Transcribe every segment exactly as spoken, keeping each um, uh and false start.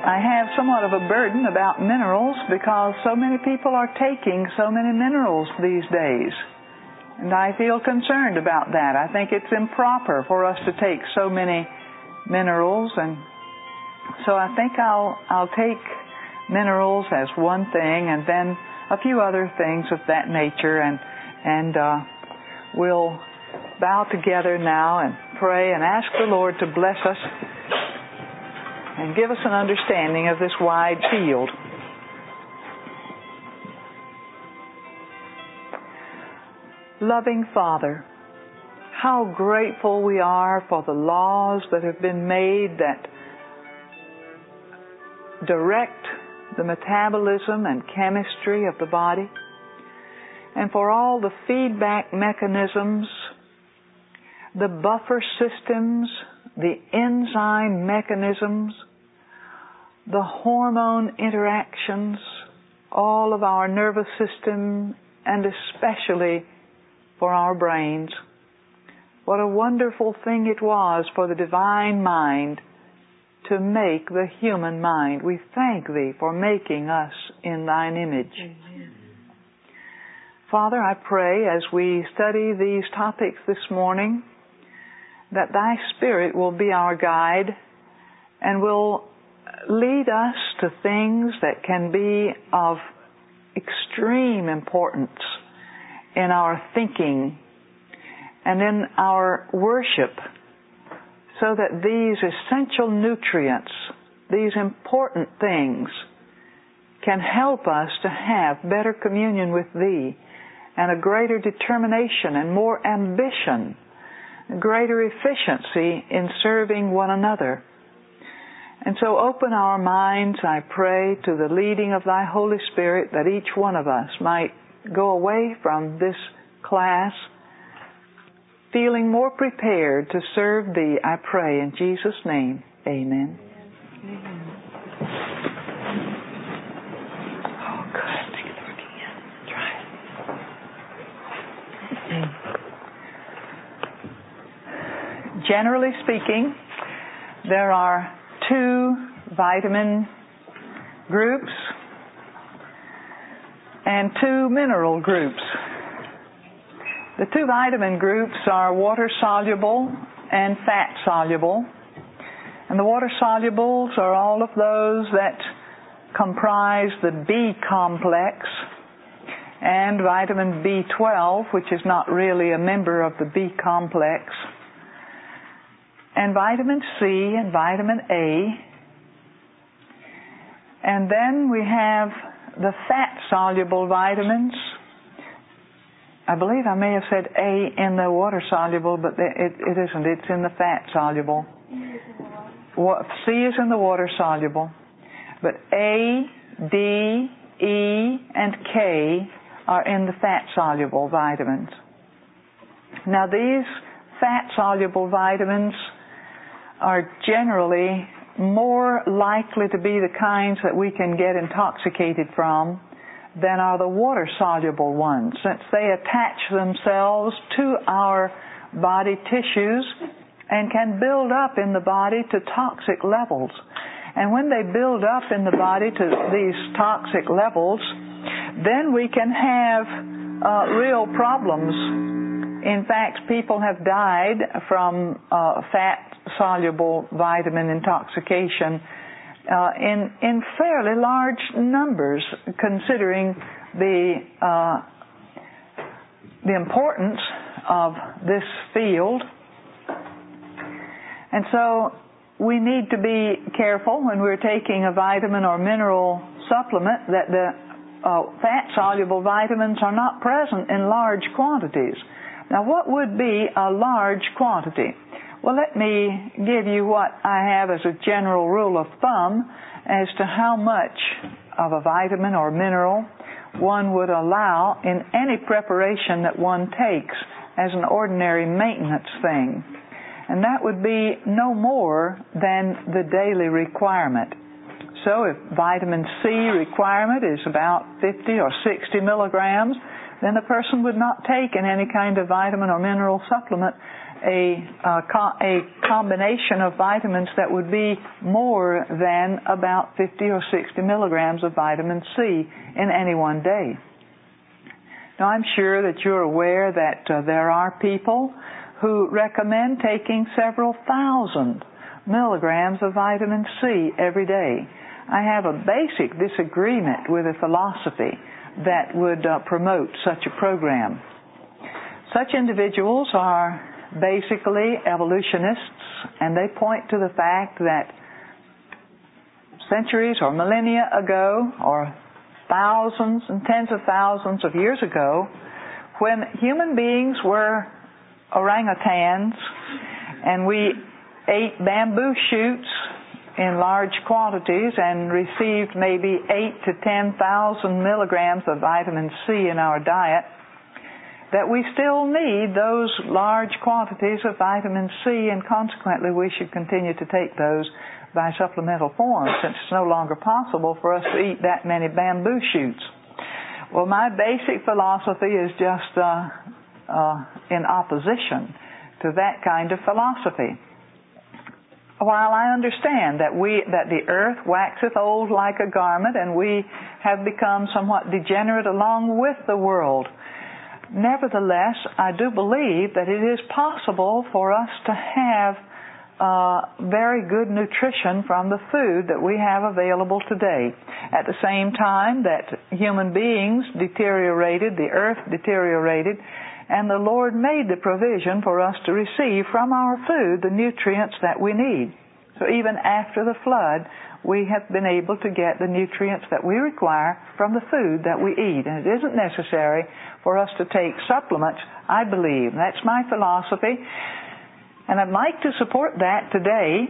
I have somewhat of a burden about minerals because so many people are taking so many minerals these days. And I feel concerned about that. I think it's improper for us to take so many minerals, and so I think I'll I'll take minerals as one thing, and then a few other things of that nature, and and uh, we'll bow together now and pray and ask the Lord to bless us and give us an understanding of this wide field. Loving Father, how grateful we are for the laws that have been made that direct the metabolism and chemistry of the body, and for all the feedback mechanisms, the buffer systems, the enzyme mechanisms, the hormone interactions, all of our nervous system, and especially for our brains. What a wonderful thing it was for the divine mind to make the human mind. We thank Thee for making us in Thine image. Amen. Father, I pray as we study these topics this morning that Thy Spirit will be our guide and will lead us to things that can be of extreme importance in our thinking and in our worship, so that these essential nutrients, these important things, can help us to have better communion with Thee and a greater determination and more ambition, greater efficiency in serving one another. And so open our minds, I pray, to the leading of Thy Holy Spirit, that each one of us might go away from this class feeling more prepared to serve Thee, I pray in Jesus' name. Amen. Amen. Oh, good. Thank you, Lord. Yeah. Try it. Generally speaking, there are two vitamin groups and two mineral groups. The two vitamin groups are water-soluble and fat-soluble. And the water-solubles are all of those that comprise the B complex and vitamin B twelve, which is not really a member of the B complex, and vitamin C and vitamin A. And then we have the fat-soluble vitamins. I believe I may have said A in the water-soluble, but it, it isn't. It's in the fat-soluble. C is in the water-soluble. But A, D, E, and K are in the fat-soluble vitamins. Now these fat-soluble vitamins are generally more likely to be the kinds that we can get intoxicated from than are the water-soluble ones, since they attach themselves to our body tissues and can build up in the body to toxic levels. And when they build up in the body to these toxic levels, then we can have uh, real problems. In fact, people have died from uh, fat-soluble vitamin intoxication uh, in in fairly large numbers, considering the uh, the importance of this field. And so we need to be careful when we're taking a vitamin or mineral supplement that the uh, fat-soluble vitamins are not present in large quantities. Now, what would be a large quantity? Well, let me give you what I have as a general rule of thumb as to how much of a vitamin or mineral one would allow in any preparation that one takes as an ordinary maintenance thing. And that would be no more than the daily requirement. So if vitamin C requirement is about fifty or sixty milligrams, then the person would not take in any kind of vitamin or mineral supplement a, uh, co- a combination of vitamins that would be more than about fifty or sixty milligrams of vitamin C in any one day. Now, I'm sure that you're aware that uh, there are people who recommend taking several thousand milligrams of vitamin C every day. I have a basic disagreement with a philosophy that would uh, promote such a program. Such individuals are basically evolutionists, and they point to the fact that centuries or millennia ago, or thousands and tens of thousands of years ago, when human beings were orangutans and we ate bamboo shoots in large quantities and received maybe eight to ten thousand milligrams of vitamin C in our diet, that we still need those large quantities of vitamin C, and consequently we should continue to take those by supplemental form, since it's no longer possible for us to eat that many bamboo shoots. Well, my basic philosophy is just uh, uh, in opposition to that kind of philosophy. While I understand that we that the earth waxeth old like a garment, and we have become somewhat degenerate along with the world, nevertheless, I do believe that it is possible for us to have uh, very good nutrition from the food that we have available today. At the same time that human beings deteriorated, the earth deteriorated, and the Lord made the provision for us to receive from our food the nutrients that we need. So even after the flood, we have been able to get the nutrients that we require from the food that we eat. And it isn't necessary for us to take supplements, I believe. That's my philosophy. And I'd like to support that today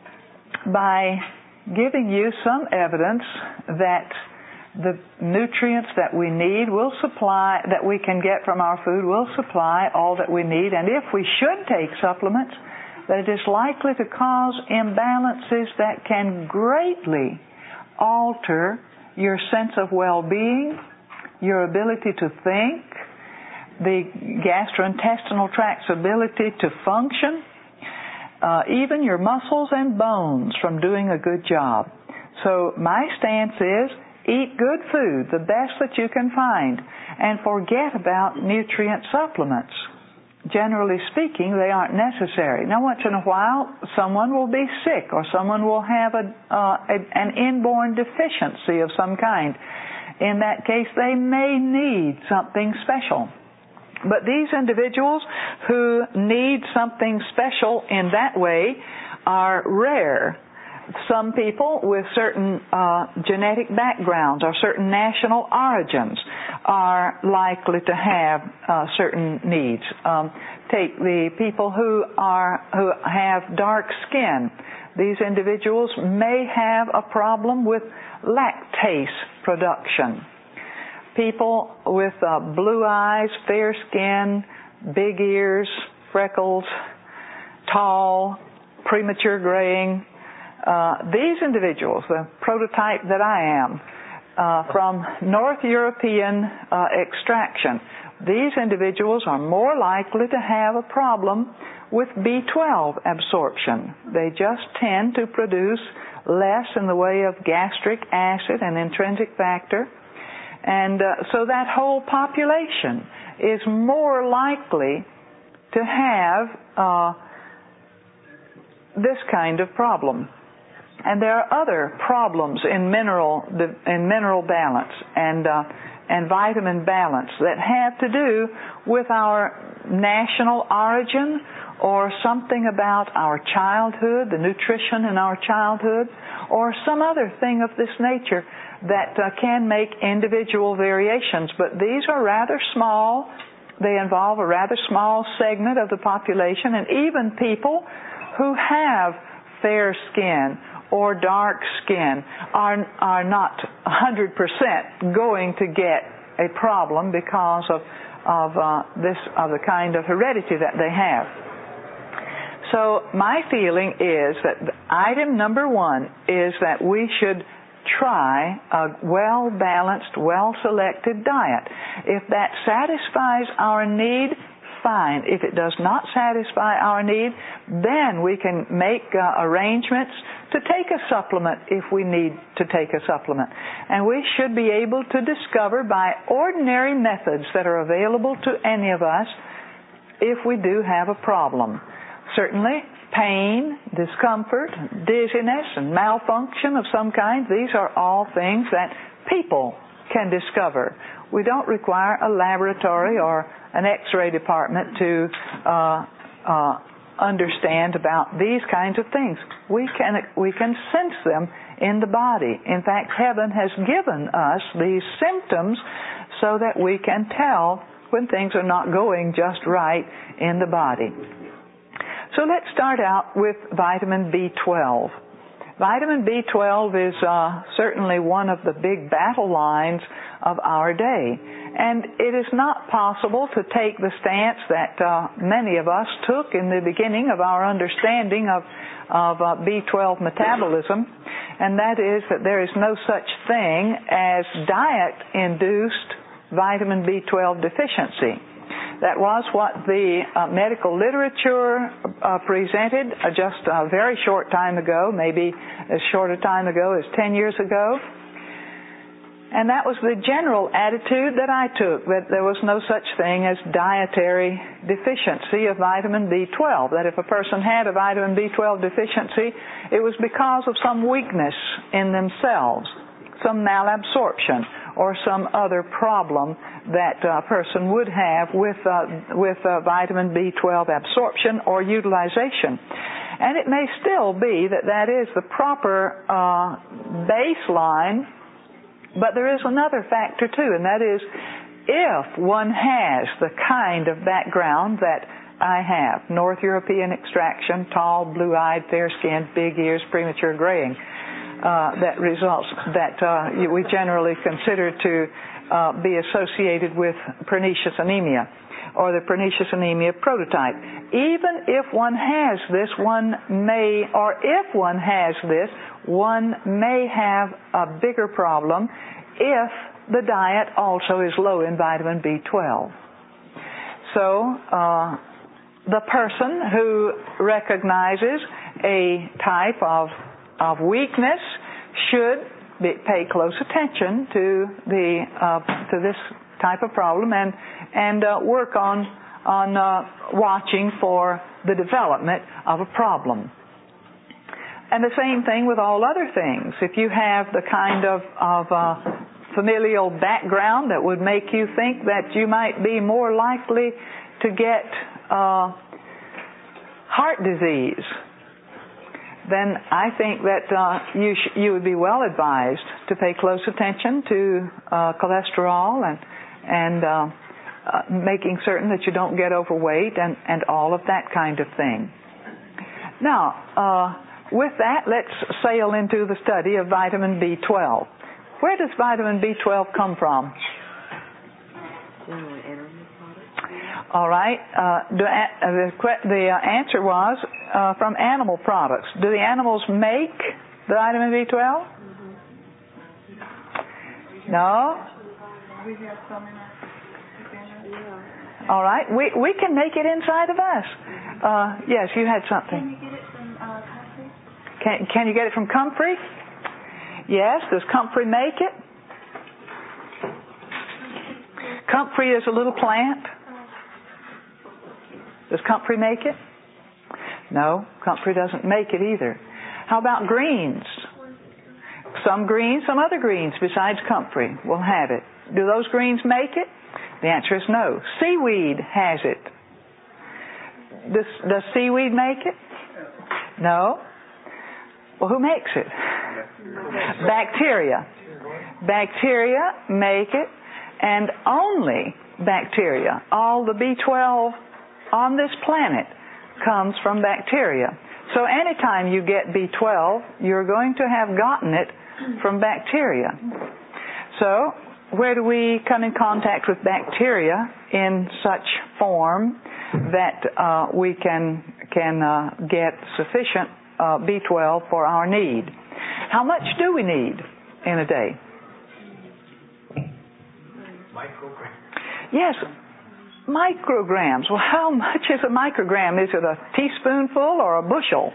by giving you some evidence that the nutrients that we need will supply, that we can get from our food, will supply all that we need. And if we should take supplements, that it is likely to cause imbalances that can greatly alter your sense of well-being, your ability to think, the gastrointestinal tract's ability to function, uh, even your muscles and bones from doing a good job. So my stance is, eat good food, the best that you can find, and forget about nutrient supplements. Generally speaking, they aren't necessary. Now, once in a while, someone will be sick, or someone will have a, uh, a, an inborn deficiency of some kind. In that case, they may need something special. But these individuals who need something special in that way are rare. Some people with certain uh, genetic backgrounds or certain national origins are likely to have uh, certain needs. Um, take the people who are who have dark skin. These individuals may have a problem with lactase production. People with uh, blue eyes, fair skin, big ears, freckles, tall, premature graying. Uh, these individuals, the prototype that I am, uh, from North European uh, extraction, these individuals are more likely to have a problem with B twelve absorption. They just tend to produce less in the way of gastric acid and intrinsic factor. And uh, so that whole population is more likely to have uh, this kind of problem. And there are other problems in mineral in mineral balance and uh, and vitamin balance that have to do with our national origin or something about our childhood, the nutrition in our childhood, or some other thing of this nature that uh, can make individual variations. But these are rather small. They involve a rather small segment of the population, and even people who have fair skin or dark skin are are not one hundred percent going to get a problem because of of uh, this of the kind of heredity that they have. So my feeling is that item number one is that we should try a well-balanced, well-selected diet. If that satisfies our need, fine. If it does not satisfy our need, then we can make uh, arrangements to take a supplement if we need to take a supplement. And we should be able to discover by ordinary methods that are available to any of us if we do have a problem. Certainly, pain, discomfort, dizziness, and malfunction of some kind, these are all things that people can discover. We don't require a laboratory or an X-ray department to uh, uh, understand about these kinds of things. We can we can sense them in the body. In fact, heaven has given us these symptoms so that we can tell when things are not going just right in the body. So let's start out with vitamin B twelve. Vitamin B twelve is uh, certainly one of the big battle lines of our day. And it is not possible to take the stance that uh, many of us took in the beginning of our understanding of, of uh, B twelve metabolism, and that is that there is no such thing as diet-induced vitamin B twelve deficiency. That was what the uh, medical literature uh, presented uh, just a very short time ago, maybe as short a time ago as ten years ago. And that was the general attitude that I took, that there was no such thing as dietary deficiency of vitamin B twelve, that if a person had a vitamin B twelve deficiency, it was because of some weakness in themselves, some malabsorption, or some other problem that a person would have with uh, with uh, vitamin B twelve absorption or utilization. And it may still be that that is the proper uh, baseline, but there is another factor too, and that is if one has the kind of background that I have, North European extraction, tall, blue-eyed, fair-skinned, big ears, premature graying, uh, that results that uh, we generally consider to uh, be associated with pernicious anemia or the pernicious anemia prototype. Even if one has this, one may, or if one has this, one may have a bigger problem if the diet also is low in vitamin B twelve. So uh, the person who recognizes a type of, of weakness should be, pay close attention to the uh, to this type of problem and and uh, work on on uh, watching for the development of a problem. And the same thing with all other things. If you have the kind of, of uh, familial background that would make you think that you might be more likely to get uh, heart disease, then I think that uh, you sh- you would be well advised to pay close attention to uh, cholesterol and and uh, uh, making certain that you don't get overweight and, and all of that kind of thing. Now, uh, with that, let's sail into the study of vitamin B twelve. Where does vitamin B twelve come from? All right. Uh, the the, the answer was uh, from animal products. Do the animals make the vitamin B twelve? No? We have some in our All right. We we can make it inside of us. Uh, yes, you had something. Can you get it from uh, Comfrey? Can, can you get it from Comfrey? Yes. Does Comfrey make it? Comfrey is a little plant. Does Comfrey make it? No, Comfrey doesn't make it either. How about greens? Some greens, some other greens besides Comfrey will have it. Do those greens make it? The answer is no. Seaweed has it. Does, does seaweed make it? No. Well, who makes it? Bacteria. Bacteria make it, and only bacteria. All the B twelve on this planet comes from bacteria. So anytime you get B twelve, you're going to have gotten it from bacteria. So where do we come in contact with bacteria in such form that uh, we can can uh, get sufficient uh, B twelve for our need? How much do we need? in a day? Micrograms. Yes, micrograms. Well, how much is a microgram? Is it a teaspoonful or a bushel?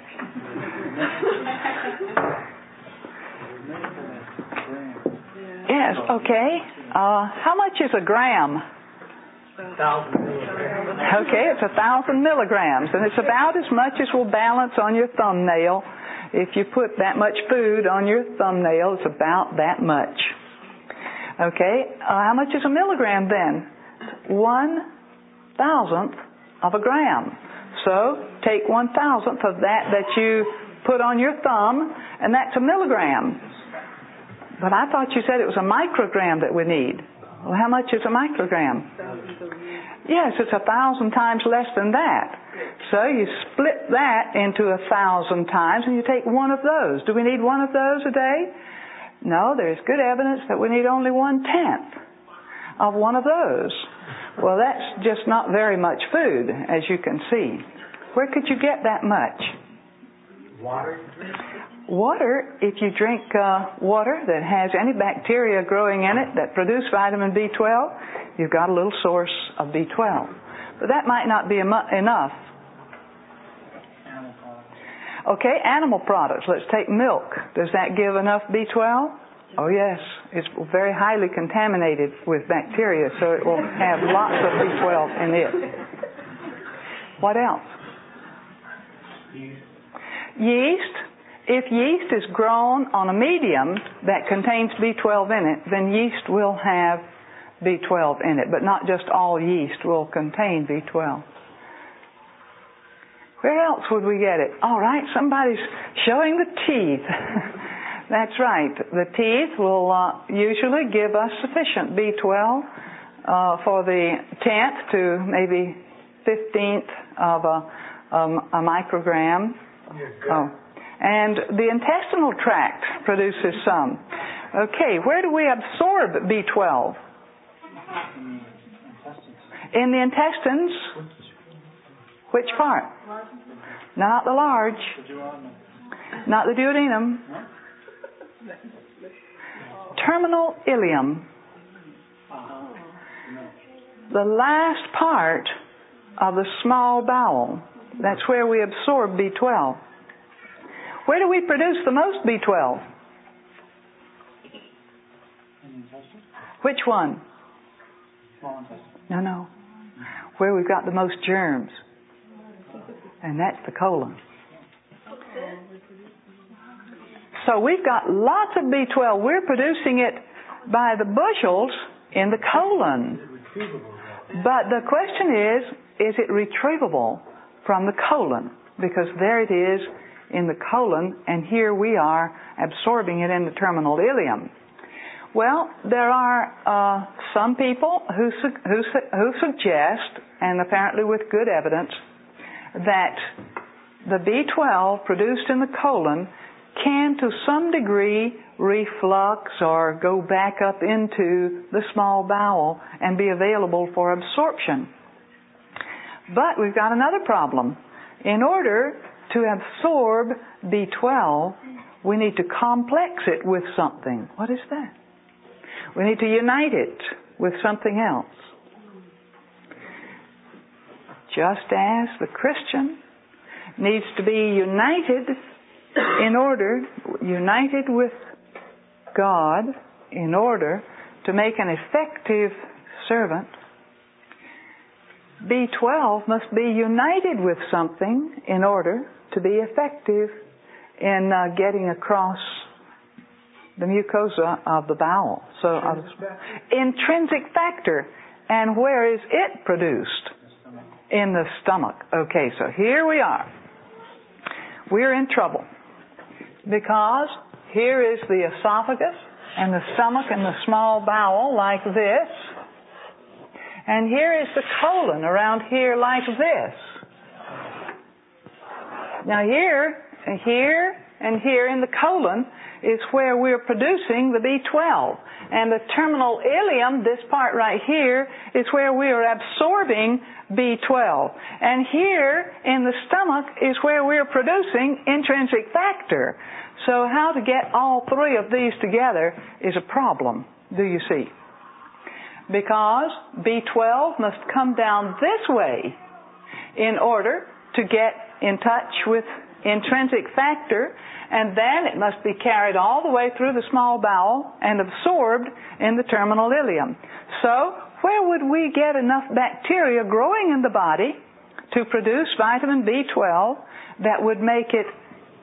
Yes, okay. Uh, how much is a gram? Thousand milligrams. Okay, it's a thousand milligrams, and it's about as much as will balance on your thumbnail. If you put that much food on your thumbnail, it's about that much. Okay, uh, how much is a milligram then? One thousandth of a gram. So take one thousandth of that that you put on your thumb, and that's a milligram. But I thought you said it was a microgram that we need. Well, how much is a microgram? Yes, it's a thousand times less than that. So you split that into a thousand times and you take one of those. Do we need one of those a day? No, there's good evidence that we need only one-tenth of one of those. Well, that's just not very much food, as you can see. Where could you get that much? Water. Water, if you drink uh, water that has any bacteria growing in it that produce vitamin B twelve, you've got a little source of B twelve. But that might not be em- enough. Animal products. Okay, animal products. Let's take milk. Does that give enough B twelve? Oh yes, it's very highly contaminated with bacteria, so it will have lots of B twelve in it. What else? Yeast. Yeast. If yeast is grown on a medium that contains B twelve in it, then yeast will have B twelve in it, but not just all yeast will contain B twelve. Where else would we get it? All right, somebody's showing the teeth. That's right. The teeth will uh, usually give us sufficient B twelve uh, for the tenth to maybe fifteenth of a, um, a microgram. Oh. And the intestinal tract produces some. Okay, where do we absorb B twelve? In the intestines. Which part? Not the large. Not the duodenum. Terminal ileum. The last part of the small bowel. That's where we absorb B twelve. Where do we produce the most B twelve? Which one? No, no. Where we've got the most germs. And that's the colon. So we've got lots of B twelve. We're producing it by the bushels in the colon. But the question is, is it retrievable from the colon? Because there it is in the colon, and here we are absorbing it in the terminal ileum. Well, there are uh, some people who, su- who, su- who suggest, and apparently with good evidence, that the B twelve produced in the colon can to some degree reflux or go back up into the small bowel and be available for absorption. But we've got another problem. In order to absorb B twelve, we need to complex it with something. What is that? We need to unite it with something else. Just as the Christian needs to be united in order, united with God in order to make an effective servant, B twelve must be united with something in order to be effective in uh, getting across the mucosa of the bowel. So, uh, intrinsic factor. And where is it produced? In the stomach. Okay, so here we are. We're in trouble because here is the esophagus and the stomach and the small bowel like this. And here is the colon around here like this. Now here, here And here in the colon is where we're producing the B twelve. And the terminal ileum, this part right here, is where we are absorbing B twelve. And here in the stomach is where we're producing intrinsic factor. So how to get all three of these together is a problem, do you see? Because B twelve must come down this way in order to get in touch with intrinsic factor, and then it must be carried all the way through the small bowel and absorbed in the terminal ileum. So, where would we get enough bacteria growing in the body to produce vitamin B twelve that would make it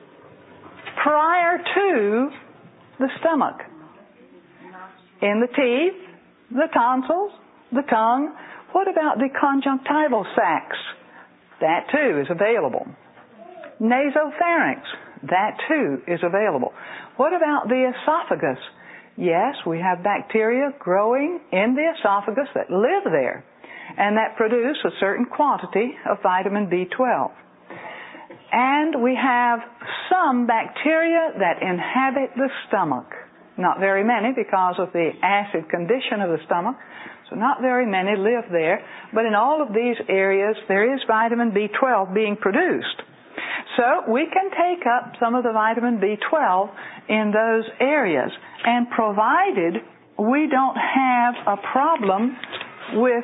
prior to the stomach? In the teeth, the tonsils, the tongue. What about the conjunctival sacs? That too is available. Nasopharynx, that too is available. What about the esophagus? Yes, we have bacteria growing in the esophagus that live there and that produce a certain quantity of vitamin B twelve. And we have some bacteria that inhabit the stomach. Not very many because of the acid condition of the stomach, so not very many live there. But in all of these areas, there is vitamin B twelve being produced. So we can take up some of the vitamin B twelve in those areas. And provided we don't have a problem with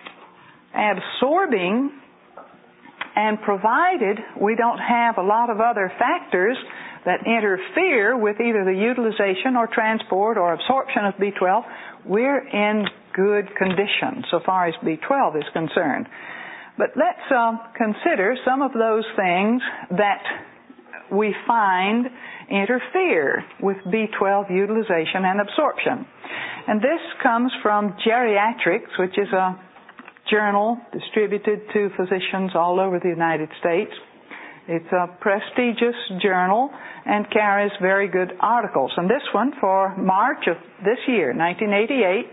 absorbing, and provided we don't have a lot of other factors that interfere with either the utilization or transport or absorption of B twelve, we're in good condition so far as B twelve is concerned. But let's uh, consider some of those things that we find interfere with B twelve utilization and absorption. And this comes from Geriatrics, which is a journal distributed to physicians all over the United States. It's a prestigious journal and carries very good articles. And this one for March of this year, nineteen eighty-eight,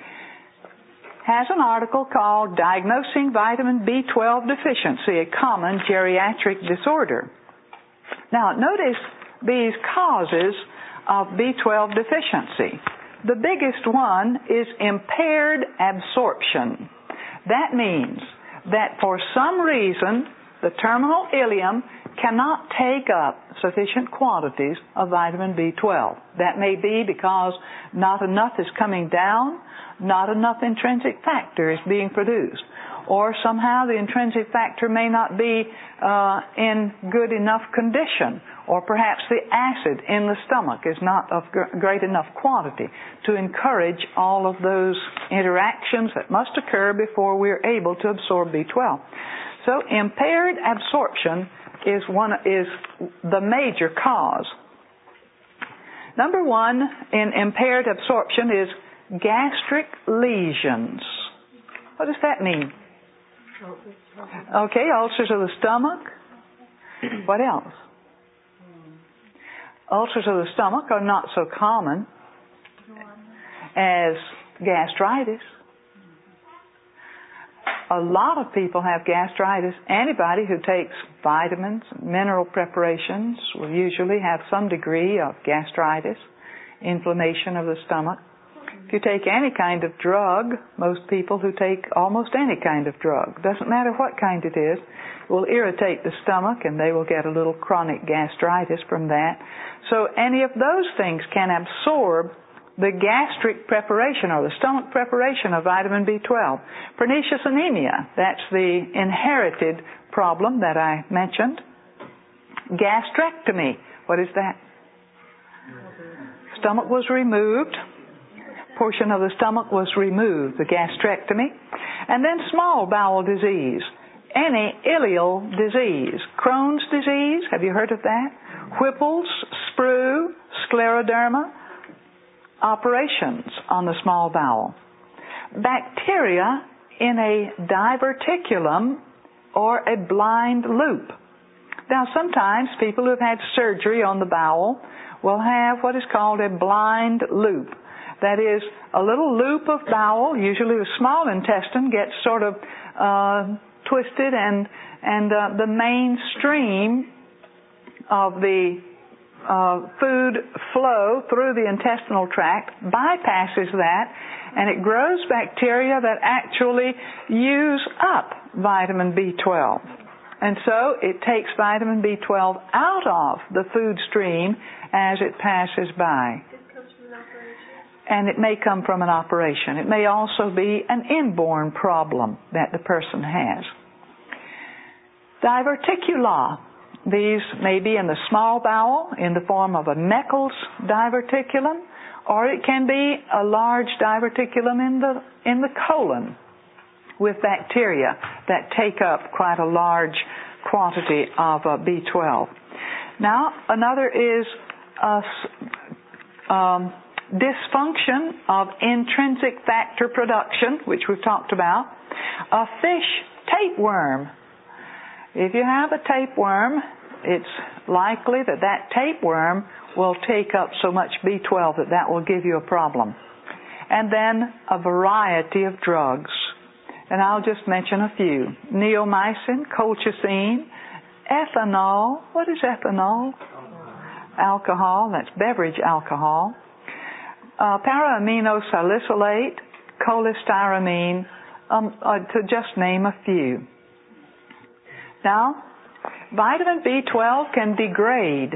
has an article called Diagnosing Vitamin B twelve Deficiency, a Common Geriatric Disorder. Now, notice these causes of B twelve deficiency. The biggest one is impaired absorption. That means that for some reason, the terminal ileum cannot take up sufficient quantities of vitamin B twelve. That may be because not enough is coming down, not enough intrinsic factor is being produced, or somehow the intrinsic factor may not be uh, in good enough condition, or perhaps the acid in the stomach is not of great enough quantity to encourage all of those interactions that must occur before we're able to absorb B twelve. So impaired absorption is one is the major cause. Number one in impaired absorption is gastric lesions. What does that mean? Okay, ulcers of the stomach. What else? Ulcers of the stomach are not so common as gastritis. A lot of people have gastritis. Anybody who takes vitamins, mineral preparations will usually have some degree of gastritis, inflammation of the stomach. If you take any kind of drug, most people who take almost any kind of drug, doesn't matter what kind it is, will irritate the stomach and they will get a little chronic gastritis from that. So any of those things can absorb the gastric preparation or the stomach preparation of vitamin B twelve. Pernicious anemia, that's the inherited problem that I mentioned. Gastrectomy, what is that? Stomach was removed. Portion of the stomach was removed, the gastrectomy. And then small bowel disease, any ileal disease. Crohn's disease, have you heard of that? Whipple's, sprue, scleroderma. Operations on the small bowel. Bacteria in a diverticulum or a blind loop. Now sometimes people who have had surgery on the bowel will have what is called a blind loop. That is a little loop of bowel, usually the small intestine gets sort of uh, twisted and, and uh, the main stream of the uh, food flow through the intestinal tract, bypasses that, and it grows bacteria that actually use up vitamin B twelve. And so it takes vitamin B twelve out of the food stream as it passes by. And it may come from an operation. It may also be an inborn problem that the person has. Diverticula. These may be in the small bowel in the form of a Meckel's diverticulum, or it can be a large diverticulum in the in the colon with bacteria that take up quite a large quantity of uh, B twelve. Now, another is a um, dysfunction of intrinsic factor production, which we've talked about. A fish tapeworm. If you have a tapeworm, it's likely that that tapeworm will take up so much B twelve that that will give you a problem. And then a variety of drugs. And I'll just mention a few. Neomycin, colchicine, ethanol. What is ethanol? Alcohol, that's beverage alcohol. Uh, para-aminosalicylate, cholestyramine, um, uh, to just name a few. Now, vitamin B twelve can degrade.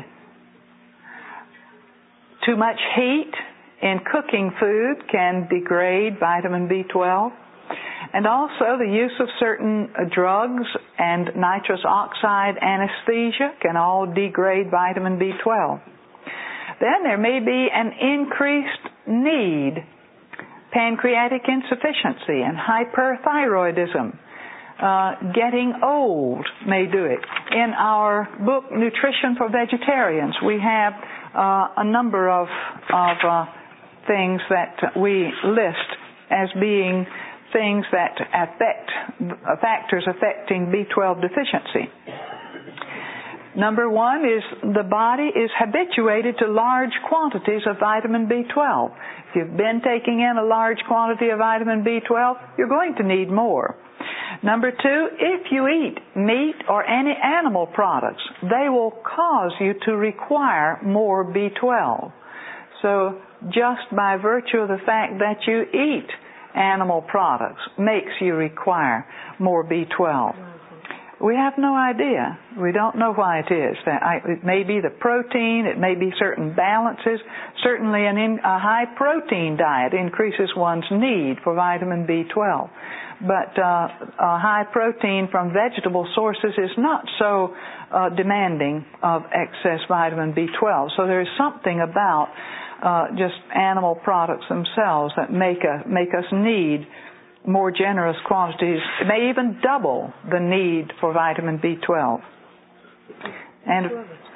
Too much heat in cooking food can degrade vitamin B twelve. And also the use of certain drugs and nitrous oxide anesthesia can all degrade vitamin B twelve. Then there may be an increased need. Pancreatic insufficiency and hyperthyroidism. Uh, getting old may do it. In our book, Nutrition for Vegetarians, we have uh, a number of, of uh, things that we list as being things that affect, uh, factors affecting B twelve deficiency. Number one is the body is habituated to large quantities of vitamin B twelve. If you've been taking in a large quantity of vitamin B twelve, you're going to need more. Number two, if you eat meat or any animal products, they will cause you to require more B twelve. So just by virtue of the fact that you eat animal products makes you require more B twelve. We have no idea. We don't know why it is. It may be the protein. It may be certain balances. Certainly an in, a high protein diet increases one's need for vitamin B twelve. But uh, a high protein from vegetable sources is not so uh, demanding of excess vitamin B twelve. So there is something about uh, just animal products themselves that make, a, make us need more generous quantities. It may even double the need for vitamin B twelve. And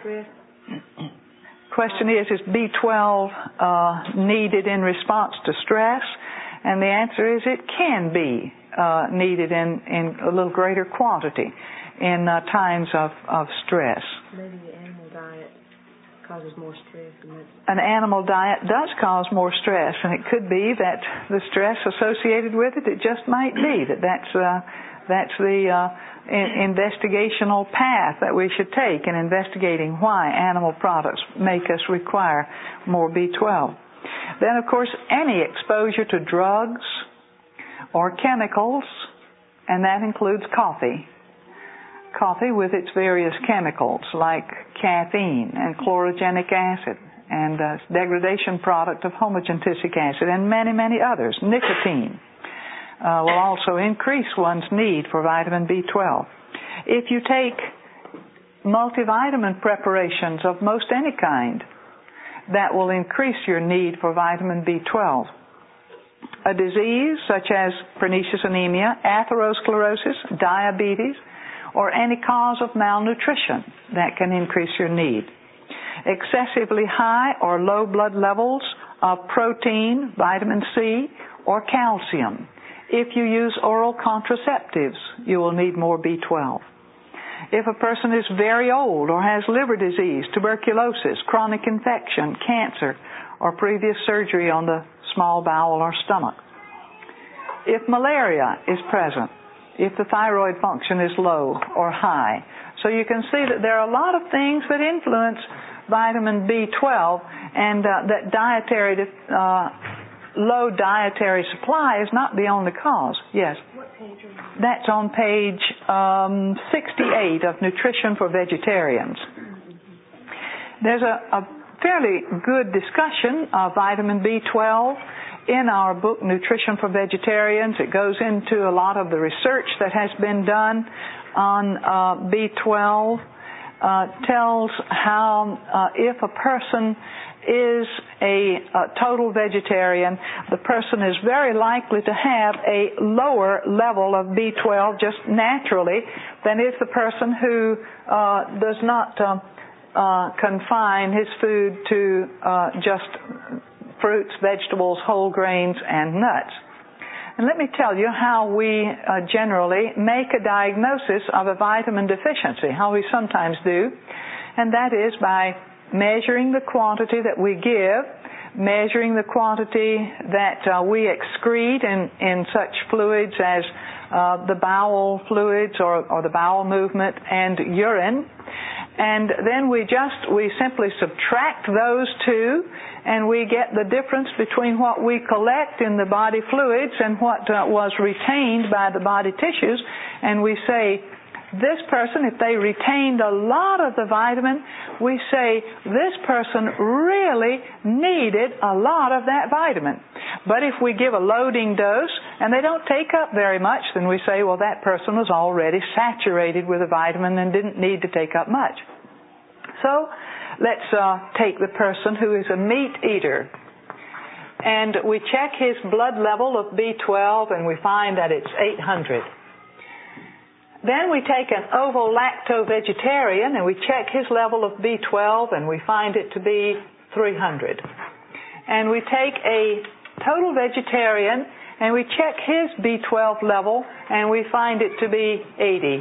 question is, is B twelve uh, needed in response to stress? And the answer is it can be uh, needed in, in a little greater quantity in uh, times of, of stress. Maybe the animal diet causes more stress. An animal diet does cause more stress, and it could be that the stress associated with it, it just might be that that's, uh, that's the uh, in- investigational path that we should take in investigating why animal products make us require more B twelve. Then, of course, any exposure to drugs or chemicals, and that includes coffee. Coffee with its various chemicals like caffeine and chlorogenic acid and uh, degradation product of homogentic acid and many, many others. Nicotine uh, will also increase one's need for vitamin B twelve. If you take multivitamin preparations of most any kind, that will increase your need for vitamin B twelve. A disease such as pernicious anemia, atherosclerosis, diabetes, or any cause of malnutrition that can increase your need. Excessively high or low blood levels of protein, vitamin C, or calcium. If you use oral contraceptives, you will need more B twelve. If a person is very old or has liver disease, tuberculosis, chronic infection, cancer, or previous surgery on the small bowel or stomach. If malaria is present, if the thyroid function is low or high. So you can see that there are a lot of things that influence vitamin B twelve, and uh, that dietary, uh, low dietary supply is not the only cause. Yes? What page are you on? That's on page um, sixty-eight of Nutrition for Vegetarians. There's a, a fairly good discussion of vitamin B twelve in our book, Nutrition for Vegetarians. It goes into a lot of the research that has been done on uh, B twelve, uh, tells how uh, if a person is a, a total vegetarian, the person is very likely to have a lower level of B twelve just naturally than is the person who uh, does not uh, uh, confine his food to uh, just fruits, vegetables, whole grains, and nuts. And let me tell you how we uh, generally make a diagnosis of a vitamin deficiency, how we sometimes do, and that is by measuring the quantity that we give, measuring the quantity that uh, we excrete in, in such fluids as uh, the bowel fluids or, or the bowel movement and urine. And then we just, we simply subtract those two, and we get the difference between what we collect in the body fluids and what uh, was retained by the body tissues. And we say, this person, if they retained a lot of the vitamin, we say this person really needed a lot of that vitamin. But if we give a loading dose and they don't take up very much, then we say, well, that person was already saturated with a vitamin and didn't need to take up much. So let's uh, take the person who is a meat eater. And we check his blood level of B twelve, and we find that it's eight hundred. Then we take an ovo-lacto-vegetarian and we check his level of B twelve, and we find it to be three hundred. And we take a total vegetarian and we check his B twelve level, and we find it to be eighty.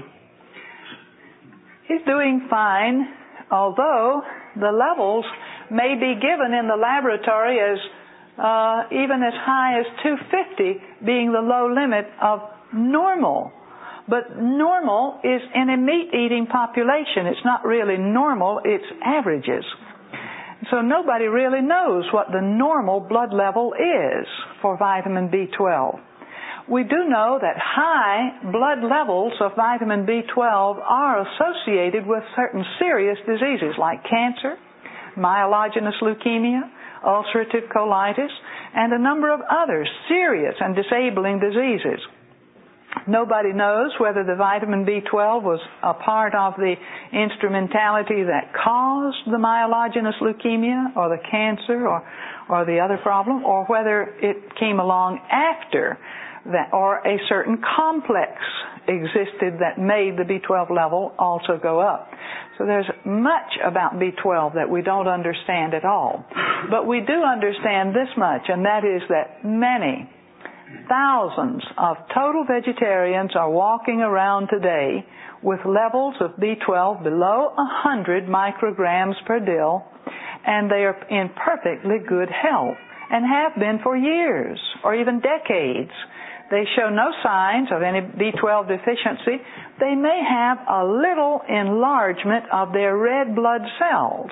He's doing fine, although the levels may be given in the laboratory as uh, even as high as two fifty being the low limit of normal. But normal is in a meat-eating population. It's not really normal, it's averages. So nobody really knows what the normal blood level is for vitamin B twelve. We do know that high blood levels of vitamin B twelve are associated with certain serious diseases like cancer, myelogenic leukemia, ulcerative colitis, and a number of other serious and disabling diseases. Nobody knows whether the vitamin B twelve was a part of the instrumentality that caused the myelogenic leukemia or the cancer or, or the other problem, or whether it came along after that, or a certain complex existed that made the B twelve level also go up. So there's much about B twelve that we don't understand at all. But we do understand this much, and that is that many thousands of total vegetarians are walking around today with levels of B twelve below one hundred micrograms per dill, and they are in perfectly good health and have been for years or even decades. They show no signs of any B twelve deficiency. They may have a little enlargement of their red blood cells.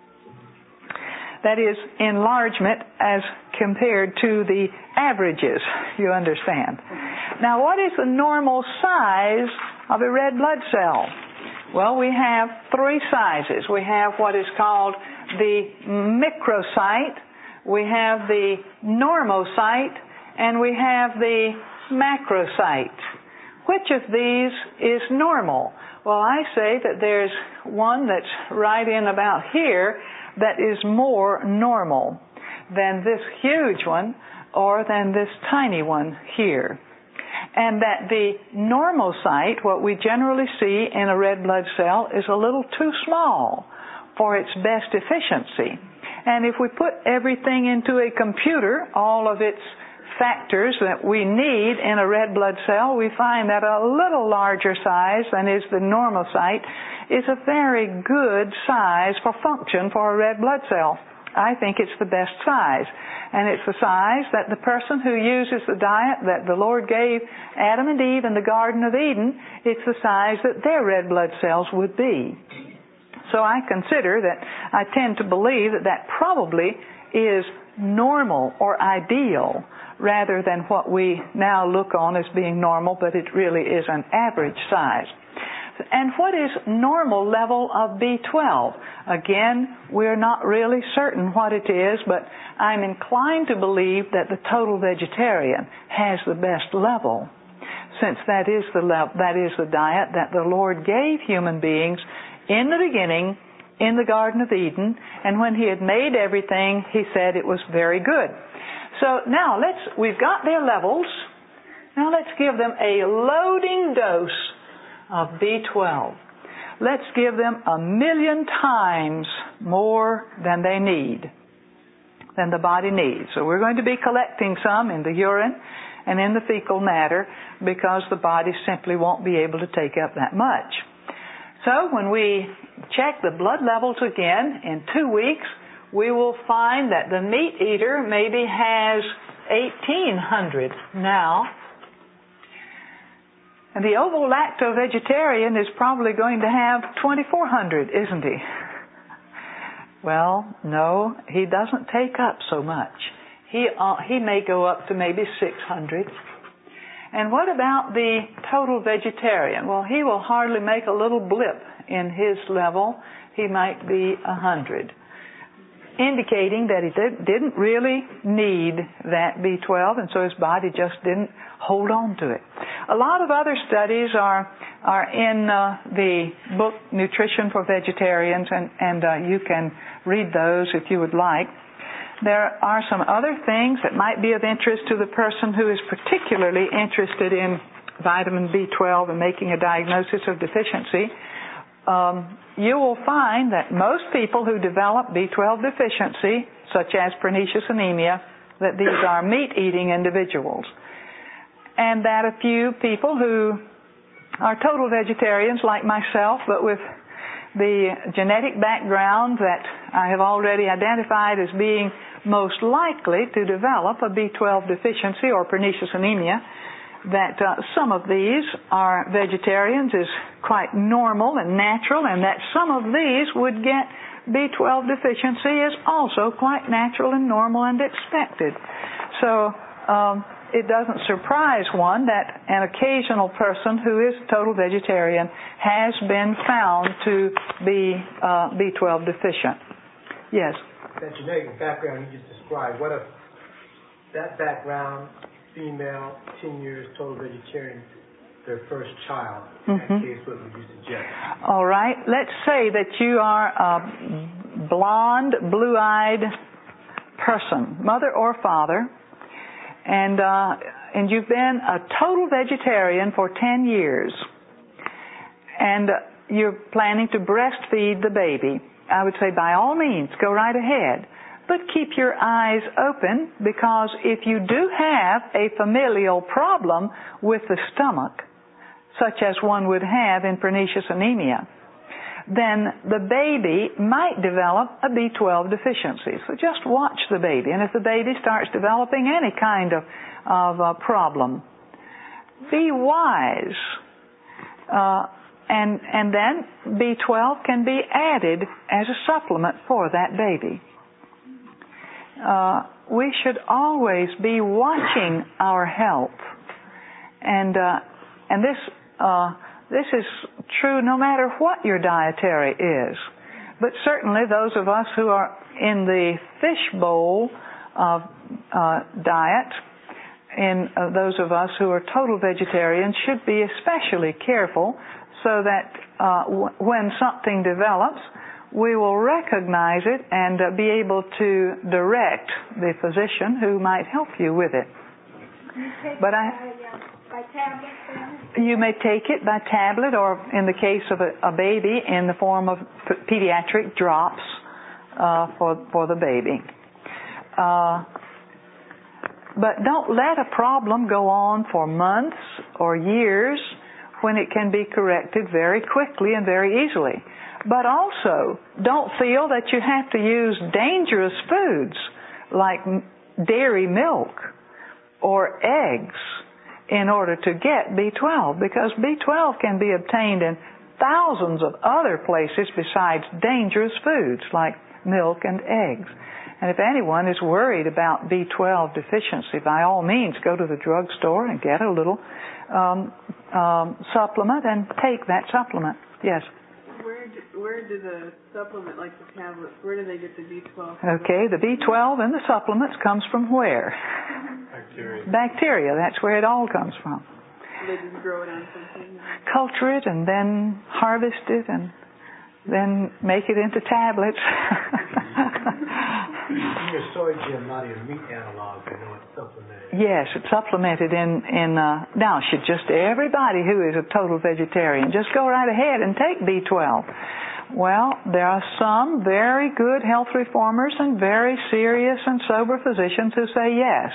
That is, enlargement as compared to the averages, you understand. Now, what is the normal size of a red blood cell? Well, we have three sizes. We have what is called the microcyte, we have the normocyte, and we have the macrocyte. Which of these is normal? Well, I say that there's one that's right in about here that is more normal than this huge one or than this tiny one here. And that the normocyte, what we generally see in a red blood cell, is a little too small for its best efficiency. And if we put everything into a computer, all of its factors that we need in a red blood cell, we find that a little larger size than is the normocyte is a very good size for function for a red blood cell. I think it's the best size. And it's the size that the person who uses the diet that the Lord gave Adam and Eve in the Garden of Eden, it's the size that their red blood cells would be. So I consider that, I tend to believe that that probably is normal or ideal rather than what we now look on as being normal, but it really is an average size. And what is normal level of B twelve? Again, we're not really certain what it is, but I'm inclined to believe that the total vegetarian has the best level, since that is the level, that is the diet that the Lord gave human beings in the beginning in the Garden of Eden, and when He had made everything, He said it was very good. So now let's, we've got their levels. Now let's give them a loading dose of B twelve. Let's give them a million times more than they need, than the body needs. So we're going to be collecting some in the urine and in the fecal matter because the body simply won't be able to take up that much. So when we check the blood levels again in two weeks, we will find that the meat eater maybe has eighteen hundred now. And the ovo-lacto-vegetarian is probably going to have twenty-four hundred, isn't he? Well, no, he doesn't take up so much. He, uh, he may go up to maybe six hundred. And what about the total vegetarian? Well, he will hardly make a little blip in his level. He might be one hundred, indicating that he did, didn't really need that B twelve, and so his body just didn't hold on to it. A lot of other studies are are in uh, the book Nutrition for Vegetarians, and, and uh, you can read those if you would like. There are some other things that might be of interest to the person who is particularly interested in vitamin B twelve and making a diagnosis of deficiency. Um, you will find that most people who develop B twelve deficiency, such as pernicious anemia, that these are meat-eating individuals. And that a few people who are total vegetarians like myself, but with the genetic background that I have already identified as being most likely to develop a B twelve deficiency or pernicious anemia, that uh, some of these are vegetarians is quite normal and natural, and that some of these would get B twelve deficiency is also quite natural and normal and expected. So um, it doesn't surprise one that an occasional person who is total vegetarian has been found to be uh, B twelve deficient. Yes? That genetic background you just described, what if that background, female, ten years, total vegetarian, their first child, in mm-hmm. that case, what would you suggest? All right. Let's say that you are a blonde, blue-eyed person, mother or father, and uh, and you've been a total vegetarian for ten years, and you're planning to breastfeed the baby. I would say by all means, go right ahead. But keep your eyes open, because if you do have a familial problem with the stomach, such as one would have in pernicious anemia, then the baby might develop a B twelve deficiency. So just watch the baby. And if the baby starts developing any kind of, of uh, problem, be wise. Uh, and, and then B twelve can be added as a supplement for that baby. Uh, we should always be watching our health. And, uh, and this, uh, this is true no matter what your dietary is. But certainly those of us who are in the fishbowl of uh, diet, and uh, those of us who are total vegetarians, should be especially careful so that uh, w- when something develops, we will recognize it and uh, be able to direct the physician who might help you with it. You take But it I, by, uh, by tablet then? You may take it by tablet, or in the case of a, a baby, in the form of p- pediatric drops uh, for for the baby. Uh, but don't let a problem go on for months or years when it can be corrected very quickly and very easily. But also, don't feel that you have to use dangerous foods like dairy milk or eggs in order to get B twelve, because B twelve can be obtained in thousands of other places besides dangerous foods like milk and eggs. And if anyone is worried about B twelve deficiency, by all means go to the drugstore and get a little um, um, supplement and take that supplement. Yes? Where do, where do the supplement, like the tablets, where do they get the B twelve? Okay, the B twelve in the supplements comes from where? Bacteria. Bacteria. That's where it all comes from. They just grow it on something? Culture it and then harvest it and then make it into tablets. In your soy gym, a lot of your meat analogs, I know it's supplemented. Yes, it's supplemented in, in uh, now should just everybody who is a total vegetarian just go right ahead and take B twelve. Well, there are some very good health reformers and very serious and sober physicians who say yes.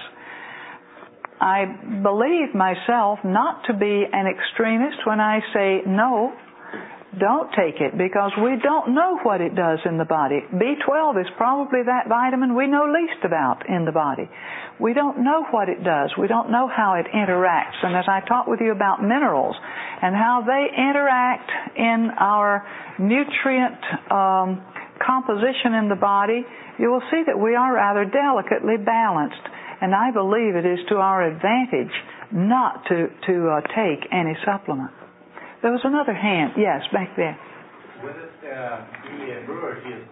I believe myself not to be an extremist when I say no, don't take it, because we don't know what it does in the body. B twelve is probably that vitamin we know least about in the body. We don't know what it does. We don't know how it interacts. And as I talked with you about minerals and how they interact in our nutrient um, composition in the body, you will see that we are rather delicately balanced. And I believe it is to our advantage not to, to uh, take any supplement. There was another hand. Yes, back there. Would it uh, be a brewer's yeast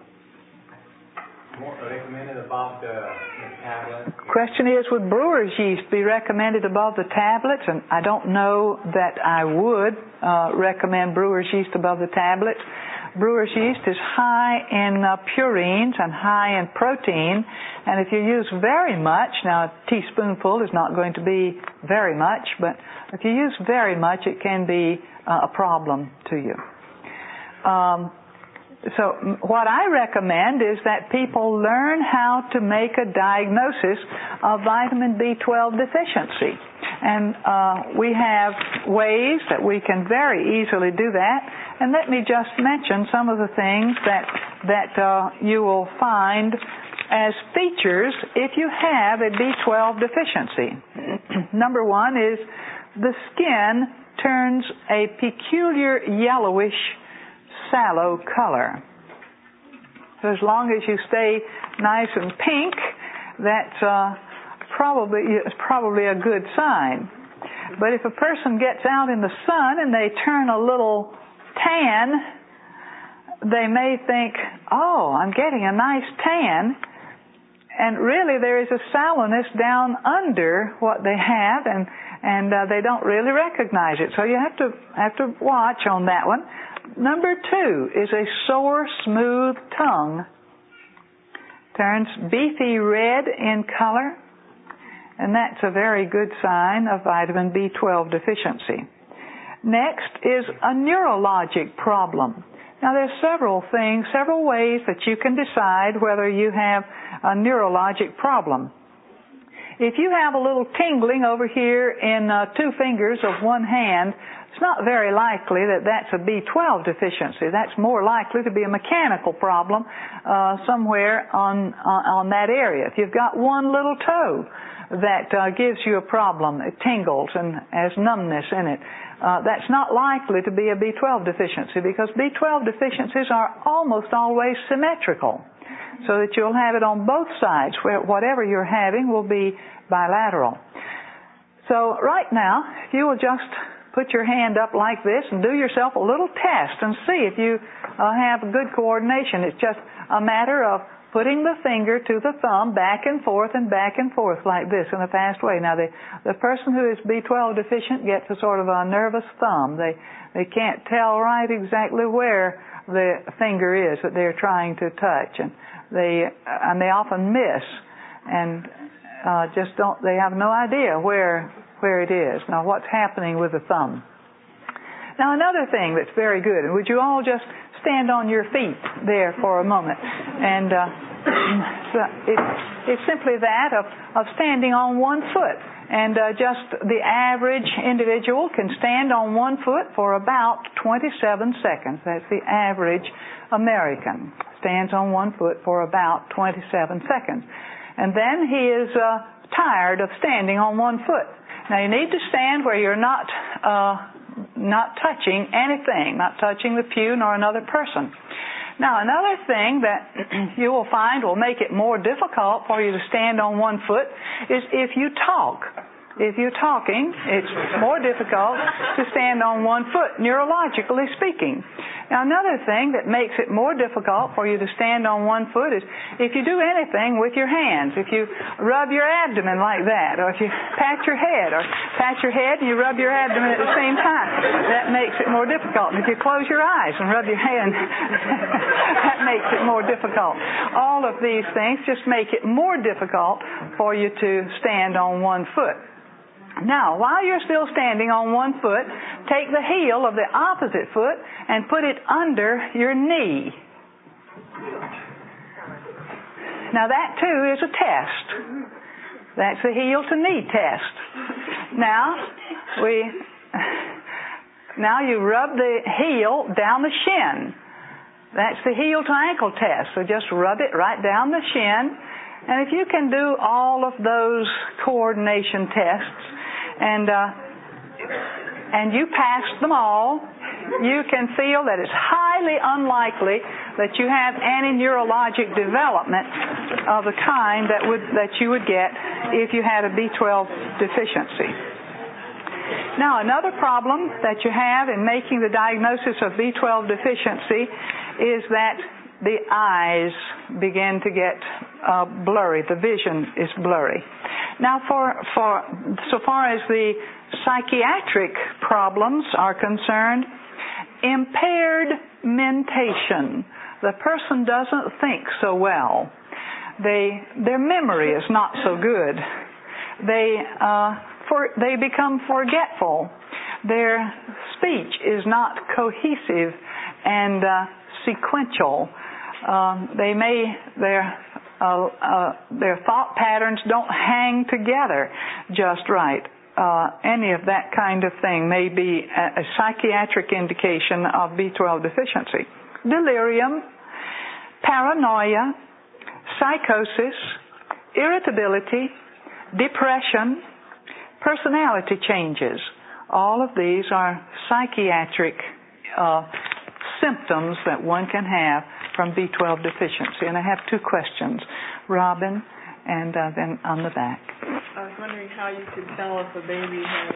more recommended above the, the tablet? Question is, would brewer's yeast be recommended above the tablets? And I don't know that I would uh, recommend brewer's yeast above the tablets. Brewer's yeast is high in uh, purines and high in protein, and if you use very much, now a teaspoonful is not going to be very much, but if you use very much, it can be uh, a problem to you. Um, so what I recommend is that people learn how to make a diagnosis of vitamin B twelve deficiency. And uh, we have ways that we can very easily do that. And let me just mention some of the things that that uh, you will find as features if you have a B twelve deficiency. Number one is the skin turns a peculiar yellowish, sallow color. So as long as you stay nice and pink, that's uh, probably it's probably a good sign. But if a person gets out in the sun and they turn a little tan, they may think, oh, I'm getting a nice tan. And really there is a sallowness down under what they have, and, and uh, they don't really recognize it. So you have to, have to watch on that one. Number two is a sore, smooth tongue. Turns beefy red in color, and that's a very good sign of vitamin B twelve deficiency. Next is a neurologic problem. Now there's several things, several ways that you can decide whether you have a neurologic problem. If you have a little tingling over here in uh, two fingers of one hand, it's not very likely that that's a B twelve deficiency. That's more likely to be a mechanical problem uh, somewhere on, on on that area. If you've got one little toe that uh, gives you a problem, it tingles and has numbness in it, uh, that's not likely to be a B twelve deficiency, because B twelve deficiencies are almost always symmetrical, so that you'll have it on both sides, where whatever you're having will be bilateral. So right now, if you will just put your hand up like this and do yourself a little test and see if you uh, have good coordination. It's just a matter of putting the finger to the thumb back and forth and back and forth like this in a fast way. Now, the, the person who is B twelve deficient gets a sort of a nervous thumb. They, they can't tell right exactly where the finger is that they're trying to touch, and they, and they often miss and uh, just don't, they have no idea where where it is. Now, what's happening with the thumb? Now, another thing that's very good, and would you all just stand on your feet there for a moment? And uh, so it, it's simply that of, of standing on one foot. And uh, just the average individual can stand on one foot for about twenty-seven seconds. That's the average American. Stands on one foot for about twenty-seven seconds. And then he is uh, tired of standing on one foot. Now, you need to stand where you're not uh, not touching anything, not touching the pew nor another person. Now, another thing that you will find will make it more difficult for you to stand on one foot is if you talk. If you're talking, it's more difficult to stand on one foot, neurologically speaking. Now, another thing that makes it more difficult for you to stand on one foot is if you do anything with your hands. If you rub your abdomen like that, or if you pat your head, or pat your head and you rub your abdomen at the same time, that makes it more difficult. And if you close your eyes and rub your hand, that makes it more difficult. All of these things just make it more difficult for you to stand on one foot. Now, while you're still standing on one foot, take the heel of the opposite foot and put it under your knee. Now, that too is a test. That's the heel to knee test. Now, we, now you rub the heel down the shin. That's the heel to ankle test. So just rub it right down the shin. And if you can do all of those coordination tests, and uh, and you pass them all, you can feel that it's highly unlikely that you have any neurologic development of the kind that would that you would get if you had a B twelve deficiency. Now, another problem that you have in making the diagnosis of B twelve deficiency is that the eyes begin to get uh, blurry. The vision is blurry. Now, for, for so far as the psychiatric problems are concerned, impaired mentation. The person doesn't think so well. They, their memory is not so good. They, uh, for, they become forgetful. Their speech is not cohesive and uh, sequential. Um, they may their uh, uh, their thought patterns don't hang together just right. Uh, any of that kind of thing may be a, a psychiatric indication of B twelve deficiency. Delirium, paranoia, psychosis, irritability, depression, personality changes. All of these are psychiatric uh, symptoms that one can have from B twelve deficiency. And I have two questions. Robin, and uh, then on the back. I was wondering how you could tell if a baby has...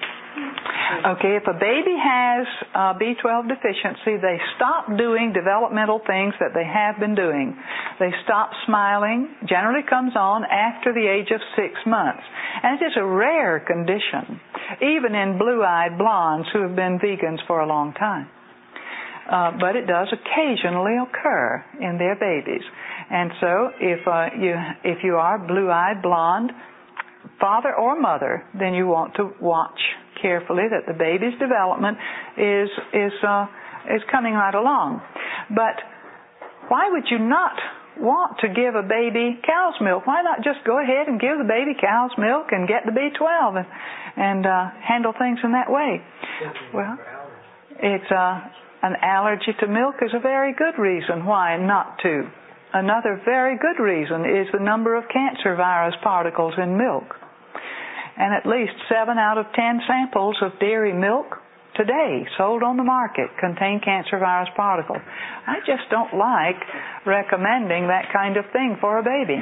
Okay, if a baby has uh, B twelve deficiency, they stop doing developmental things that they have been doing. They stop smiling, generally comes on after the age of six months. And it is a rare condition, even in blue-eyed blondes who have been vegans for a long time. Uh, but it does occasionally occur in their babies. And so if uh, you if you are blue-eyed blonde, father or mother, then you want to watch carefully that the baby's development is is uh, is coming right along. But why would you not want to give a baby cow's milk? Why not just go ahead and give the baby cow's milk and get the B twelve and and uh, handle things in that way? Well, it's uh, an allergy to milk is a very good reason why not to. Another very good reason is the number of cancer virus particles in milk. And at least seven out of ten samples of dairy milk today sold on the market contain cancer virus particles. I just don't like recommending that kind of thing for a baby.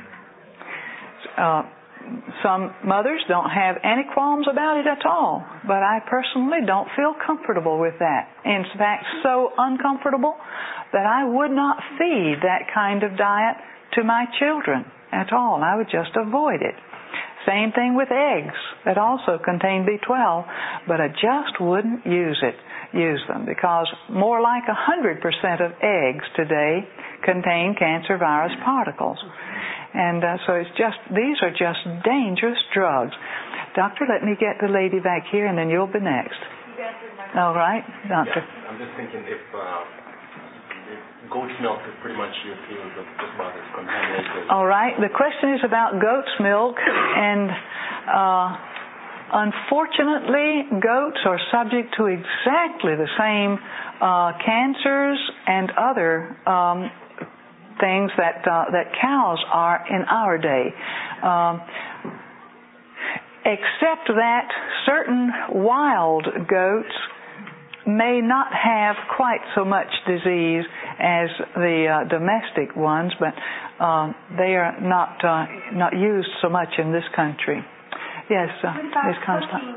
Uh, some mothers don't have any qualms about it at all, but I personally don't feel comfortable with that. In fact, so uncomfortable that I would not feed that kind of diet to my children at all. I would just avoid it. Same thing with eggs that also contain B twelve, but I just wouldn't use it, use them, because more like one hundred percent of eggs today contain cancer virus particles. And uh, so it's just, these are just dangerous drugs. Doctor, let me get the lady back here and then you'll be next. All right, doctor. Yeah, I'm just thinking if, uh, if goat's milk is pretty much you feel that just about as contaminated. All right, the question is about goat's milk, and uh, unfortunately goats are subject to exactly the same uh, cancers and other um, things that uh, that cows are in our day. Um, except that certain wild goats may not have quite so much disease as the uh, domestic ones, but uh, they are not uh, not used so much in this country. Yes, uh, Miz Constance.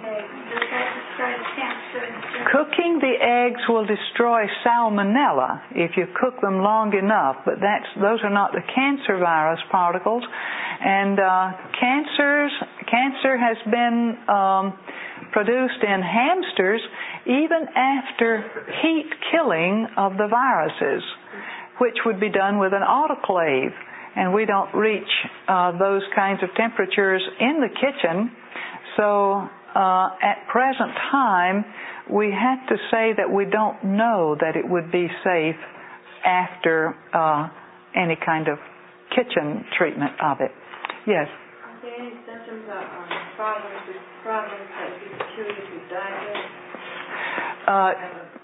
Cooking the eggs will destroy salmonella if you cook them long enough, but that's those are not the cancer virus particles. And uh, cancers, cancer has been um, produced in hamsters even after heat killing of the viruses, which would be done with an autoclave. And we don't reach uh, those kinds of temperatures in the kitchen. So uh, at present time, we have to say that we don't know that it would be safe after uh, any kind of kitchen treatment of it. Yes? Are there any symptoms of um, problems with problems that you curious with diabetes? Uh,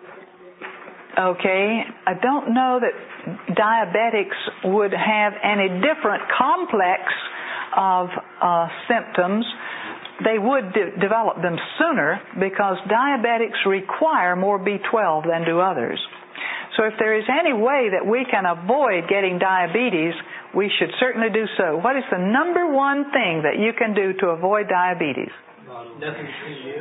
okay. I don't know that diabetics would have any different complex of uh, symptoms. They would de- develop them sooner because diabetics require more B twelve than do others. So if there is any way that we can avoid getting diabetes, we should certainly do so. What is the number one thing that you can do to avoid diabetes? Nothing between you.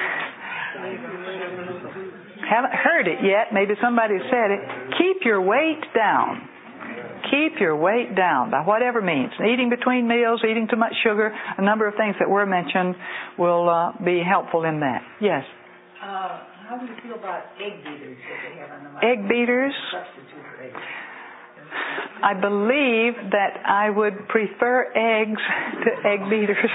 Haven't heard it yet. Maybe somebody said it. Keep your weight down. Keep your weight down by whatever means. Eating between meals, eating too much sugar, a number of things that were mentioned will uh, be helpful in that. Yes? Uh, how do you feel about egg beaters that they have on the market? Egg beaters? Substitute for eggs. I believe that I would prefer eggs to egg beaters.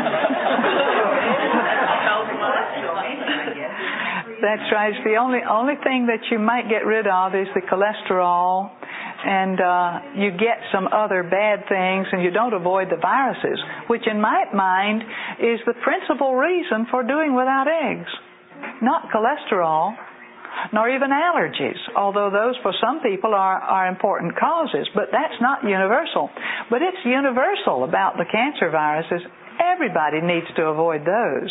That's right. It's the only only thing that you might get rid of is the cholesterol, and uh, you get some other bad things, and you don't avoid the viruses, which in my mind is the principal reason for doing without eggs. Not cholesterol, nor even allergies, although those for some people are, are important causes, but that's not universal. But it's universal about the cancer viruses. Everybody needs to avoid those.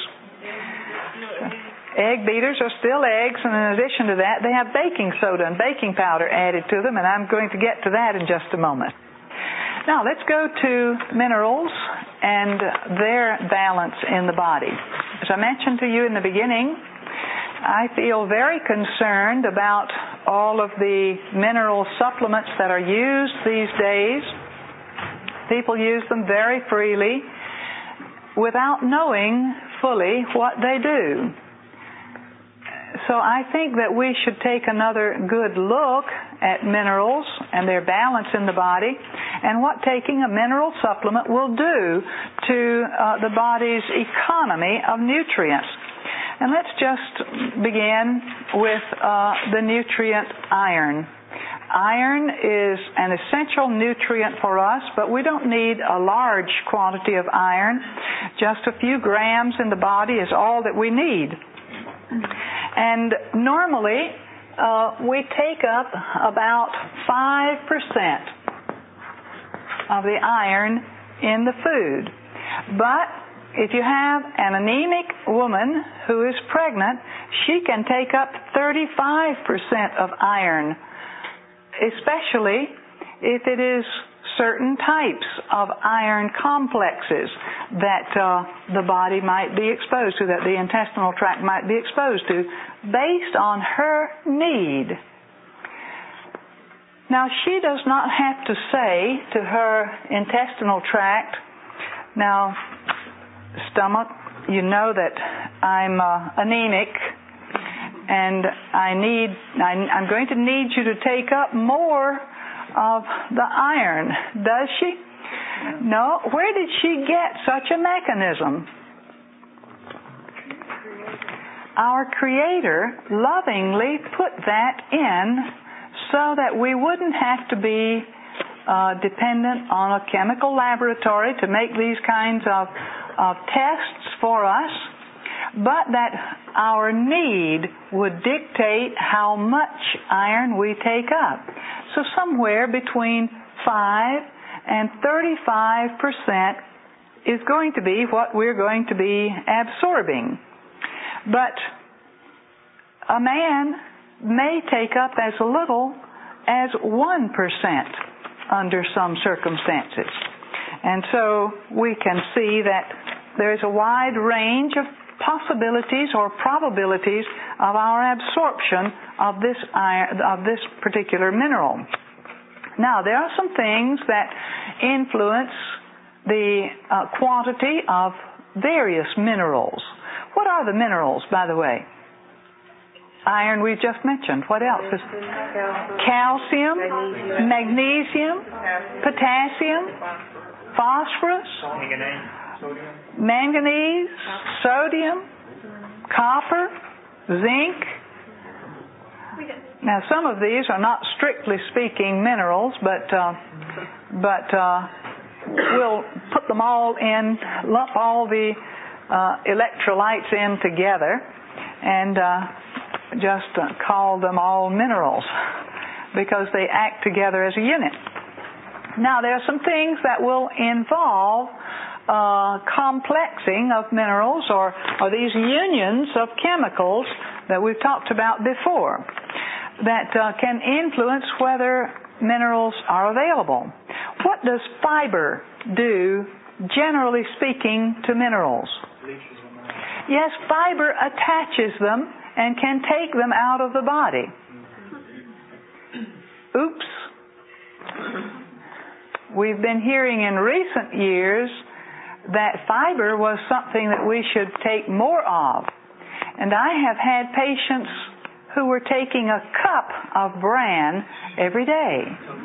Egg beaters are still eggs, and in addition to that, they have baking soda and baking powder added to them, and I'm going to get to that in just a moment. Now, let's go to minerals and their balance in the body. As I mentioned to you in the beginning, I feel very concerned about all of the mineral supplements that are used these days. People use them very freely without knowing fully what they do. So I think that we should take another good look at minerals and their balance in the body and what taking a mineral supplement will do to uh, the body's economy of nutrients. And let's just begin with uh, the nutrient iron. Iron is an essential nutrient for us, but we don't need a large quantity of iron. Just a few grams in the body is all that we need. And normally, uh, we take up about five percent of the iron in the food. But if you have an anemic woman who is pregnant, she can take up thirty-five percent of iron, especially if it is certain types of iron complexes that uh, the body might be exposed to, that the intestinal tract might be exposed to, based on her need. Now, she does not have to say to her intestinal tract, now, stomach, you know that I'm uh, anemic, and I need, I, I'm going to need you to take up more of the iron. Does she? No. Where did she get such a mechanism? Our Creator lovingly put that in so that we wouldn't have to be uh, dependent on a chemical laboratory to make these kinds of, of tests for us, but that our need would dictate how much iron we take up. So somewhere between five and thirty-five percent is going to be what we're going to be absorbing. But a man may take up as little as one percent under some circumstances. And so we can see that there's a wide range of possibilities or probabilities of our absorption of this iron, of this particular mineral. Now, there are some things that influence the uh, quantity of various minerals. What are the minerals, by the way? Iron we've just mentioned. What else? Calcium, magnesium, potassium, phosphorus, manganese, sodium, copper, zinc. Now, some of these are not strictly speaking minerals, but uh, but uh, we'll put them all in, lump all the uh, electrolytes in together, and uh, just uh, call them all minerals because they act together as a unit. Now, there are some things that will involve uh, complexing of minerals or, or these unions of chemicals that we've talked about before that uh, can influence whether minerals are available. What does fiber do, generally speaking, to minerals? Yes, fiber attaches them and can take them out of the body. Oops. We've been hearing in recent years that fiber was something that we should take more of. And I have had patients who were taking a cup of bran every day.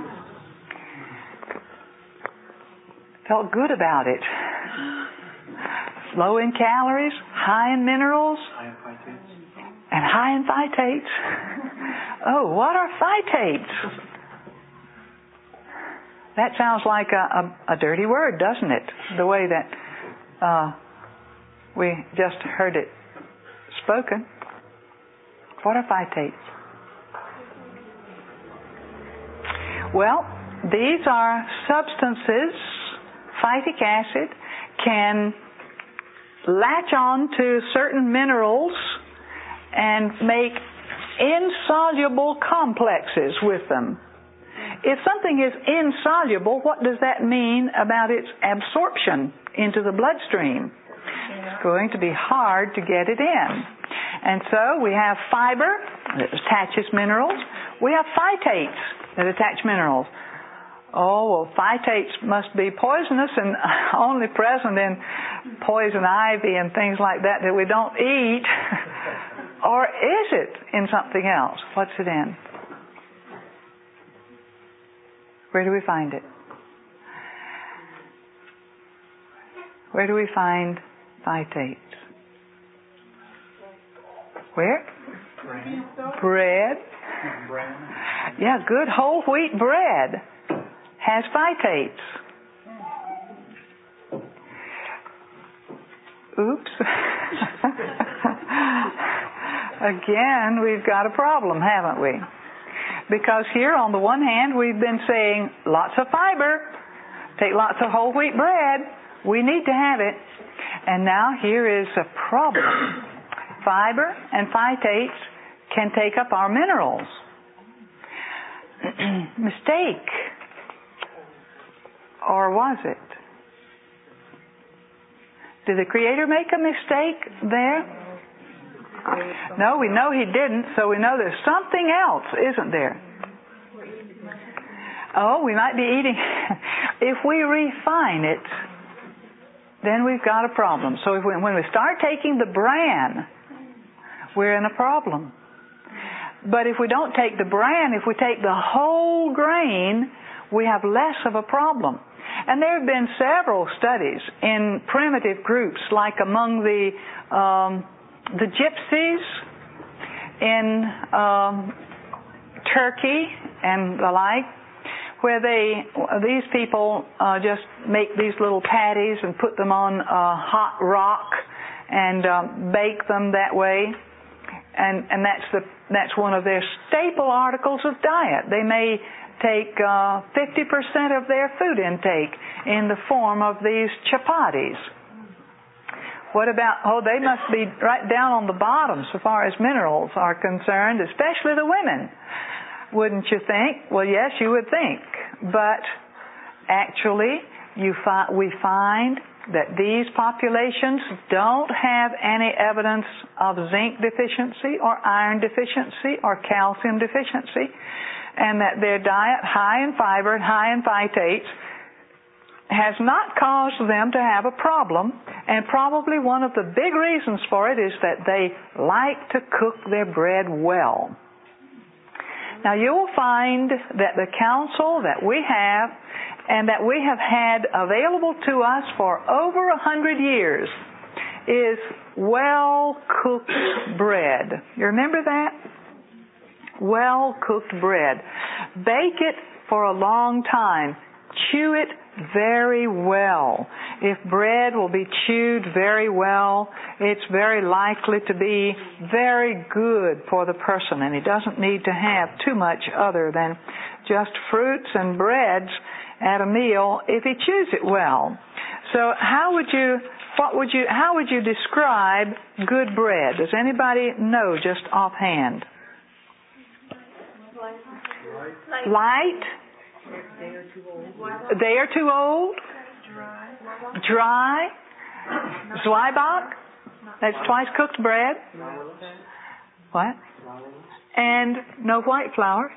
Felt good about it. Low in calories, high in minerals, and high in phytates. Oh, what are phytates? That sounds like a, a, a dirty word, doesn't it? The way that uh, we just heard it spoken. What are phytates? Well, these are substances, phytic acid can latch on to certain minerals and make insoluble complexes with them. If something is insoluble, what does that mean about its absorption into the bloodstream? It's going to be hard to get it in. And so we have fiber that attaches minerals. We have phytates that attach minerals. Oh, well, phytates must be poisonous and only present in poison ivy and things like that that we don't eat. Or is it in something else? What's it in? Where do we find it? Where do we find phytates? Where? Bread. Bread. Yeah, good whole wheat bread has phytates. Oops. Again, we've got a problem, haven't we? Because here, on the one hand, we've been saying lots of fiber, take lots of whole wheat bread, we need to have it. And now here is a problem. Fiber and phytates can take up our minerals. Mistake. Or was it? Did the Creator make a mistake there? No, we know He didn't, so we know there's something else, isn't there? Oh, we might be eating. If we refine it, then we've got a problem. So if we, when we start taking the bran, we're in a problem. But if we don't take the bran, if we take the whole grain, we have less of a problem. And there have been several studies in primitive groups, like among the um, the gypsies in um, Turkey and the like, where they these people uh, just make these little patties and put them on a hot rock and um, bake them that way, and and that's the that's one of their staple articles of diet. They may take uh, fifty percent of their food intake in the form of these chapatis. What about, oh, they must be right down on the bottom so far as minerals are concerned, especially the women. Wouldn't you think? Well, yes, you would think. But actually, you fi- we find that these populations don't have any evidence of zinc deficiency or iron deficiency or calcium deficiency, and that their diet, high in fiber and high in phytates, has not caused them to have a problem, and probably one of the big reasons for it is that they like to cook their bread well. Now you will find that the counsel that we have and that we have had available to us for over a hundred years is well-cooked bread. You remember that? Well-cooked bread. Bake it for a long time. Chew it very well. If bread will be chewed very well, it's very likely to be very good for the person, and he doesn't need to have too much other than just fruits and breads at a meal if he chews it well. So how would you, what would you, how would you describe good bread? Does anybody know just offhand? Light. Light? They are too old. They are too old? Dry. Dry? Zwieback? That's twice cooked bread? What? And no white flour?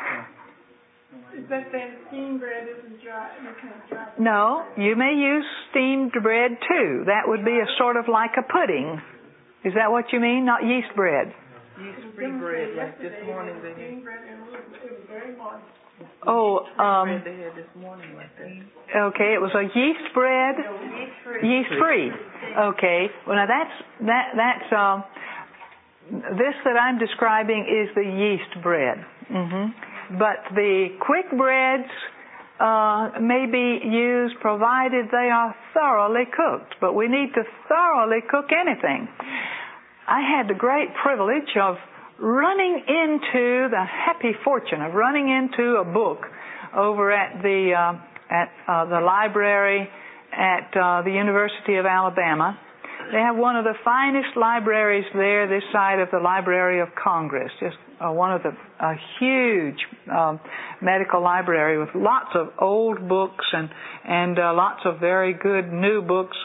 It's best to have steamed bread. This is dry. You can't dry. No, you may use steamed bread too. That would be a sort of like a pudding. Is that what you mean? Not yeast bread? Yeast-free bread, like this morning they had. Steamed bread and it was, it was very moist. Oh, um, bread they had this morning like that. okay, it was a yeast bread? Yeast-free. Okay, well now that's, that, that's, um, this that I'm describing is the yeast bread. Mm-hmm. But the quick breads uh, may be used provided they are thoroughly cooked. But we need to thoroughly cook anything. I had the great privilege of running into the happy fortune of running into a book over at the uh, at uh, the library at uh, the University of Alabama. They have one of the finest libraries there this side of the Library of Congress. Just uh, one of the a huge um, medical library with lots of old books and and uh, lots of very good new books.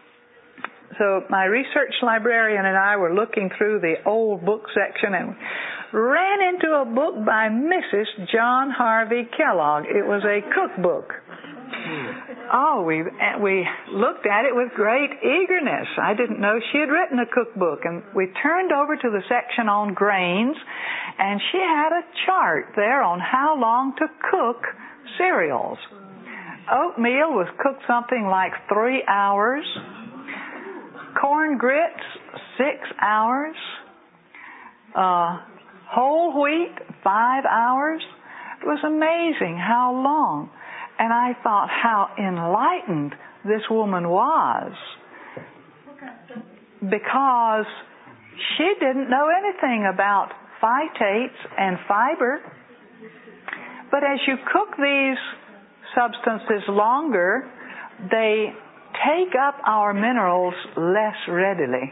So my research librarian and I were looking through the old book section and ran into a book by Missus John Harvey Kellogg. It was a cookbook. Oh, we we looked at it with great eagerness. I didn't know she had written a cookbook. And we turned over to the section on grains, and she had a chart there on how long to cook cereals. Oatmeal was cooked something like three hours. Corn grits, six hours. Uh, whole wheat, five hours. It was amazing how long. And I thought how enlightened this woman was, because she didn't know anything about phytates and fiber. But as you cook these substances longer, they take up our minerals less readily.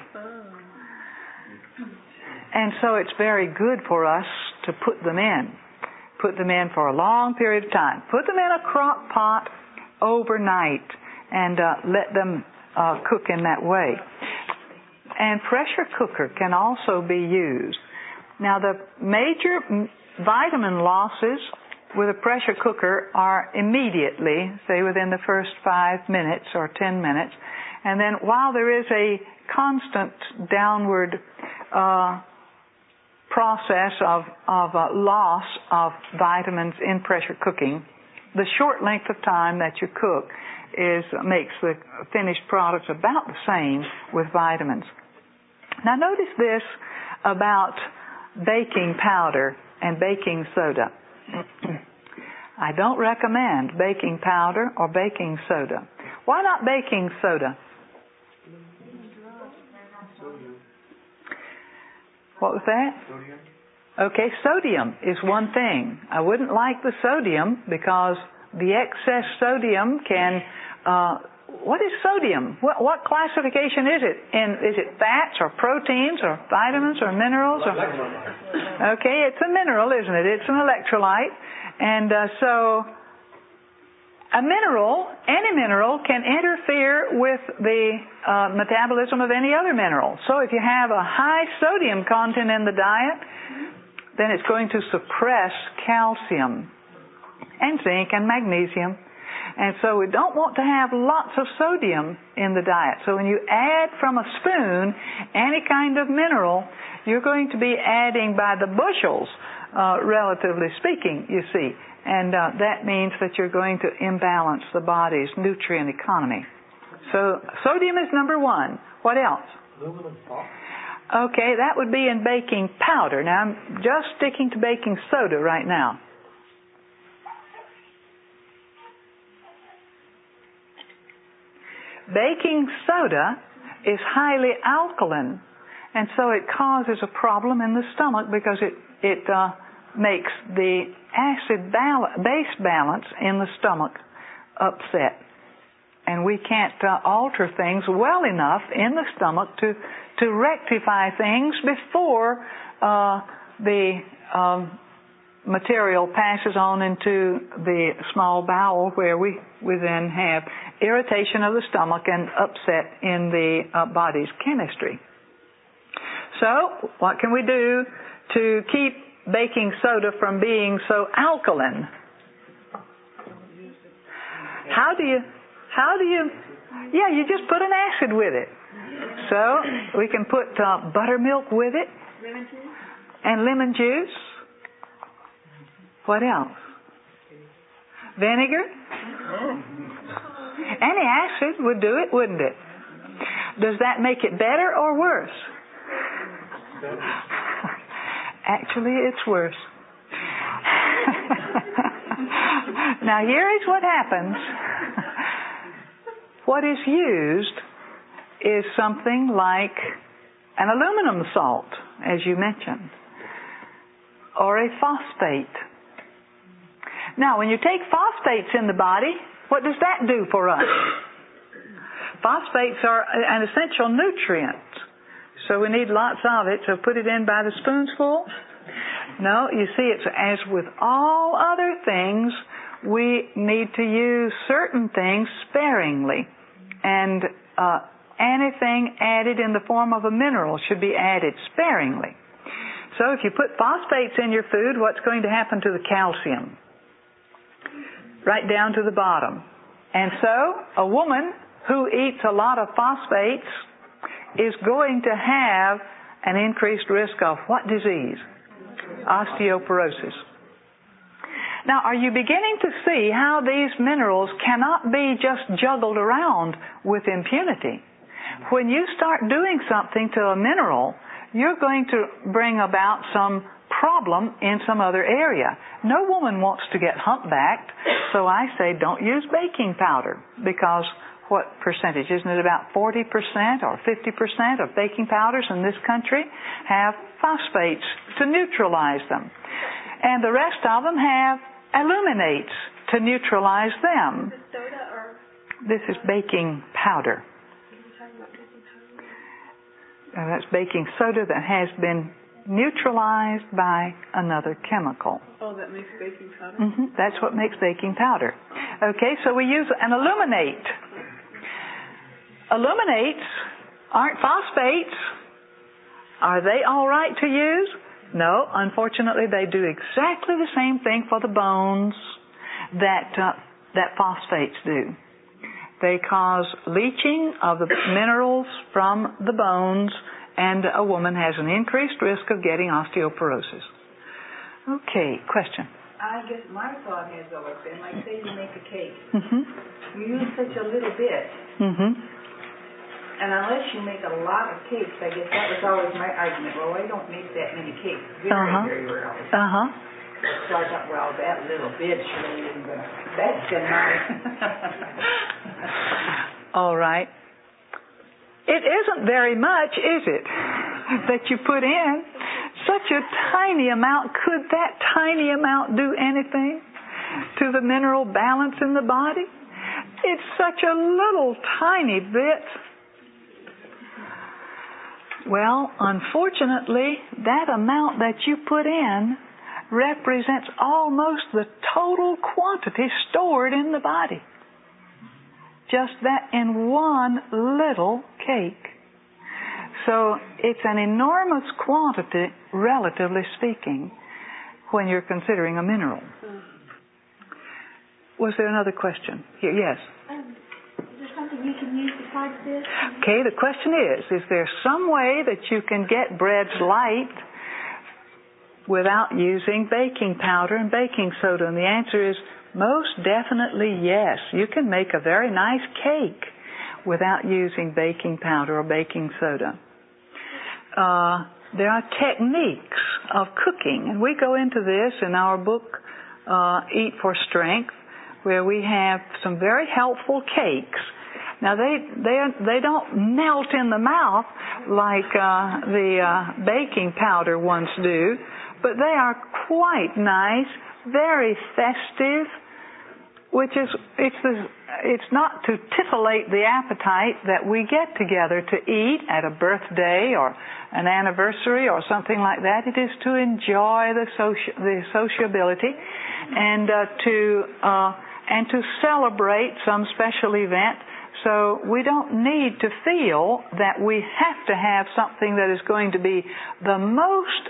And so it's very good for us to put them in. Put them in for a long period of time. Put them in a crock pot overnight and uh, let them uh, cook in that way. And pressure cooker can also be used. Now the major vitamin losses with a pressure cooker are immediately, say within the first five minutes or ten minutes. And then while there is a constant downward uh, process of, of uh, loss of vitamins in pressure cooking, the short length of time that you cook is makes the finished product about the same with vitamins. Now notice this about baking powder and baking soda. I don't recommend baking powder or baking soda. Why not baking soda? What was that? Sodium? Okay, sodium is one thing. I wouldn't like the sodium because the excess sodium can, uh, what is sodium? What, what classification is it? In, is it fats or proteins or vitamins or minerals? Or, okay, it's a mineral, isn't it? It's an electrolyte. And uh, so a mineral, any mineral, can interfere with the uh, metabolism of any other mineral. So if you have a high sodium content in the diet, then it's going to suppress calcium and zinc and magnesium. And so we don't want to have lots of sodium in the diet. So when you add from a spoon any kind of mineral, you're going to be adding by the bushels, uh, relatively speaking, you see. And uh, that means that you're going to imbalance the body's nutrient economy. So sodium is number one. What else? Aluminum salt. Okay, that would be in baking powder. Now, I'm just sticking to baking soda right now. Baking soda is highly alkaline, and so it causes a problem in the stomach because it, it uh, makes the acid bal- base balance in the stomach upset. And we can't uh, alter things well enough in the stomach to, to rectify things before uh, the um, material passes on into the small bowel, where we, we then have irritation of the stomach and upset in the uh, body's chemistry. So, what can we do to keep baking soda from being so alkaline? How do you, how do you, yeah, you just put an acid with it. So, we can put uh, buttermilk with it. Lemon juice? And lemon juice. What else? Vinegar? Any acid would do it, wouldn't it? Does that make it better or worse? Actually, it's worse. Now, here is what happens. What is used is something like an aluminum salt, as you mentioned, or a phosphate. Now, when you take phosphates in the body, what does that do for us? Phosphates are an essential nutrient, so we need lots of it. So put it in by the spoonsful. No, you see, it's as with all other things, we need to use certain things sparingly. And uh, anything added in the form of a mineral should be added sparingly. So if you put phosphates in your food, what's going to happen to the calcium? Right down to the bottom. And so a woman who eats a lot of phosphates is going to have an increased risk of what disease? Osteoporosis. Now, are you beginning to see how these minerals cannot be just juggled around with impunity? When you start doing something to a mineral, you're going to bring about some problem in some other area. No woman wants to get humpbacked, so I say don't use baking powder, because what percentage? Isn't it about forty percent or fifty percent of baking powders in this country have phosphates to neutralize them? And the rest of them have aluminates to neutralize them. Is it soda or? This is baking powder. Now, that's baking soda that has been neutralized by another chemical. Oh, that makes baking powder? Mm-hmm. That's what makes baking powder. Okay, so we use an aluminate. Aluminates aren't phosphates. Are they all right to use? No, unfortunately they do exactly the same thing for the bones that uh, that phosphates do. They cause leaching of the minerals from the bones, and a woman has an increased risk of getting osteoporosis. Okay, question. I guess my thought has always been, like say you make a cake. Mm-hmm. You use such a little bit. Mm-hmm. And unless you make a lot of cakes, I guess that was always my argument. Well, I don't make that many cakes. Very, uh-huh. very rarely. Uh-huh. So I thought, well, that little bit surely isn't going to... That's good enough. All right. It isn't very much, is it, that you put in? such a tiny amount. Could that tiny amount do anything to the mineral balance in the body? It's such a little tiny bit. Well, unfortunately, that amount that you put in represents almost the total quantity stored in the body. Just that in one little cake. So it's an enormous quantity, relatively speaking, when you're considering a mineral. Was there another question? Here, yes. Um, is there something you can use besides this? Okay, the question is, is there some way that you can get breads light without using baking powder and baking soda? And the answer is most definitely yes. You can make a very nice cake without using baking powder or baking soda. Uh, there are techniques of cooking, and we go into this in our book, uh, Eat for Strength, where we have some very helpful cakes. Now they they they don't melt in the mouth like uh, the uh, baking powder ones do, but they are quite nice, very festive. Which is it's the, it's not to titillate the appetite that we get together to eat at a birthday or an anniversary or something like that. It is to enjoy the soci, the sociability and uh, to uh, and to celebrate some special event. So we don't need to feel that we have to have something that is going to be the most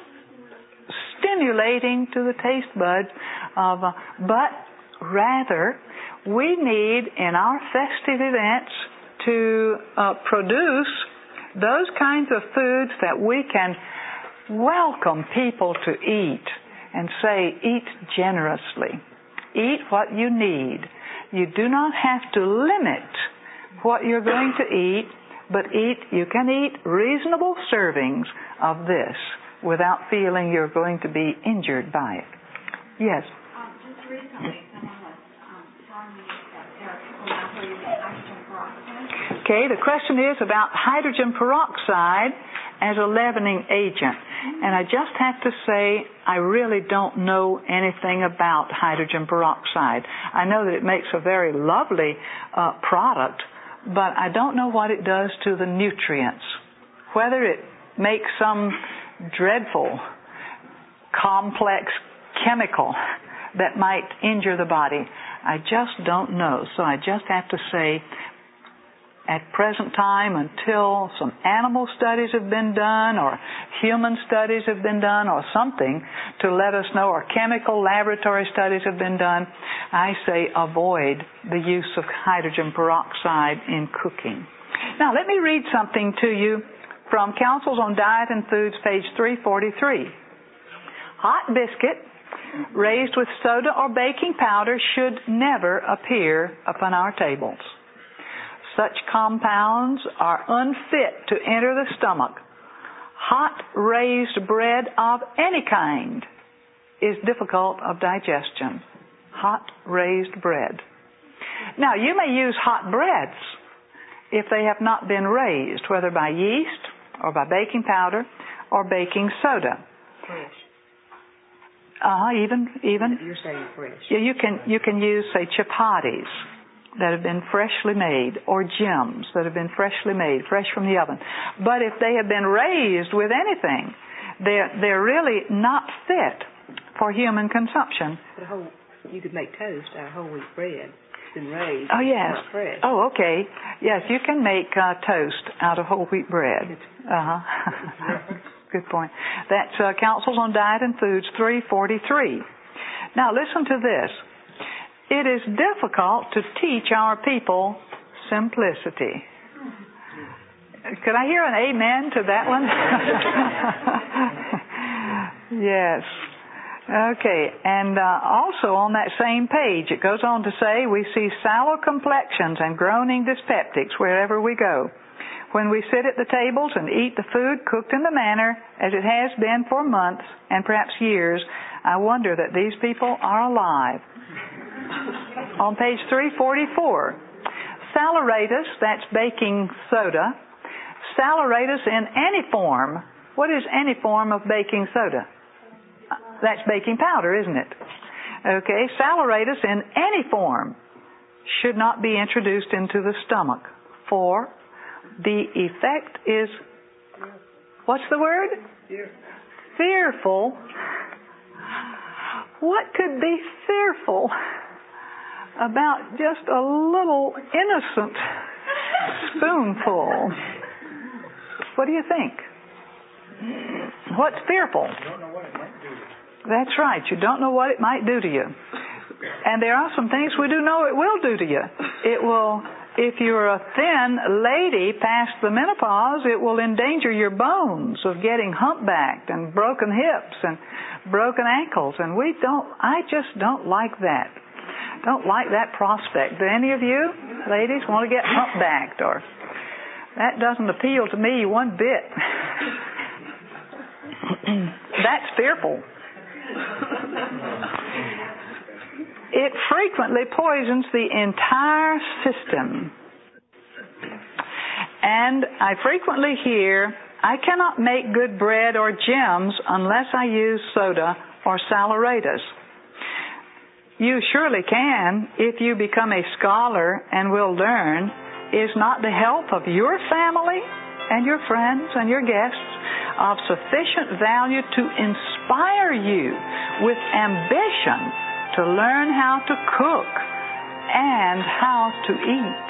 stimulating to the taste buds of, uh, but rather we need in our festive events to uh, produce those kinds of foods that we can welcome people to eat and say, eat generously. Eat what you need. You do not have to limit what you're going to eat, but eat. You can eat reasonable servings of this without feeling you're going to be injured by it. Yes? Um, just recently, someone was um, telling me that there are people now who are using hydrogen peroxide. Okay, the question is about hydrogen peroxide as a leavening agent. And I just have to say, I really don't know anything about hydrogen peroxide. I know that it makes a very lovely uh, product, but I don't know what it does to the nutrients. Whether it makes some dreadful, complex chemical that might injure the body, I just don't know. So I just have to say, at present time, until some animal studies have been done or human studies have been done or something to let us know, or chemical laboratory studies have been done, I say avoid the use of hydrogen peroxide in cooking. Now let me read something to you from Counsels on Diet and Foods, page three forty-three. Hot biscuit raised with soda or baking powder should never appear upon our tables. Such compounds are unfit to enter the stomach. Hot raised bread of any kind is difficult of digestion. Hot raised bread. Now, you may use hot breads if they have not been raised, whether by yeast or by baking powder or baking soda. Fresh. Uh-huh, even, even. You're saying fresh. Yeah, you can, you can use, say, chapatis that have been freshly made, or gems that have been freshly made, fresh from the oven. But if they have been raised with anything, they're, they're really not fit for human consumption. But a whole, you could make toast out of whole wheat bread. It's been raised. Oh, yes. Not fresh. Oh, okay. Yes, you can make uh, toast out of whole wheat bread. Uh-huh. Good point. That's uh, Counsels on Diet and Foods, three forty-three. Now, listen to this. It is difficult to teach our people simplicity. Could I hear an amen to that one? Yes. Okay. And uh, also on that same page, it goes on to say, we see sallow complexions and groaning dyspeptics wherever we go. When we sit at the tables and eat the food cooked in the manner as it has been for months and perhaps years, I wonder that these people are alive. On page three forty-four, saleratus, that's baking soda, saleratus in any form What is any form of baking soda? That's baking powder, isn't it? Okay, saleratus in any form should not be introduced into the stomach, for the effect is, what's the word? Fear. Fearful. What could be fearful about just a little innocent spoonful? What do you think? What's fearful? You don't know what it might do. That's right. You don't know what it might do to you. And there are some things we do know it will do to you. It will, if you're a thin lady past the menopause, it will endanger your bones of getting humpbacked and broken hips and broken ankles. And we don't, I just don't like that. Don't like that prospect. Do any of you ladies want to get humpbacked? Or that doesn't appeal to me one bit. That's fearful. It frequently poisons the entire system. And I frequently hear, I cannot make good bread or gems unless I use soda or saleratus. You surely can if you become a scholar and will learn. Is not the help of your family and your friends and your guests of sufficient value to inspire you with ambition to learn how to cook and how to eat?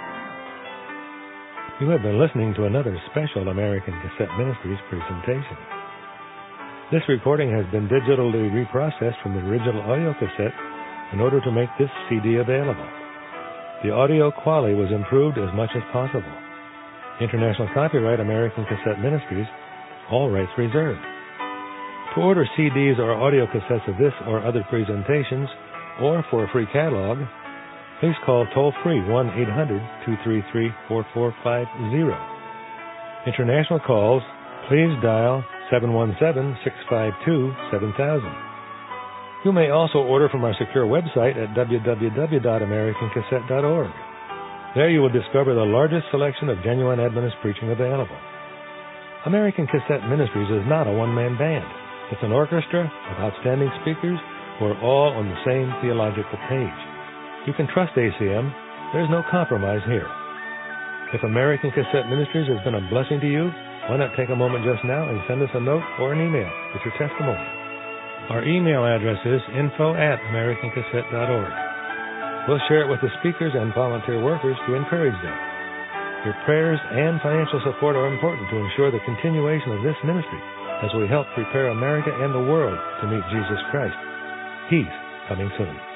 You have been listening to another special American Cassette Ministries presentation. This recording has been digitally reprocessed from the original audio cassette in order to make this C D available. The audio quality was improved as much as possible. International copyright American Cassette Ministries, all rights reserved. To order C Ds or audio cassettes of this or other presentations, or for a free catalog, please call toll-free one eight hundred two three three four four five zero. International calls, please dial seven one seven six five two seven thousand. You may also order from our secure website at w w w dot american cassette dot org. There you will discover the largest selection of genuine Adventist preaching available. American Cassette Ministries is not a one-man band. It's an orchestra of outstanding speakers who are all on the same theological page. You can trust A C M. There's no compromise here. If American Cassette Ministries has been a blessing to you, why not take a moment just now and send us a note or an email with your testimony. Our email address is info at american cassette dot org. We'll share it with the speakers and volunteer workers to encourage them. Your prayers and financial support are important to ensure the continuation of this ministry as we help prepare America and the world to meet Jesus Christ. He's coming soon.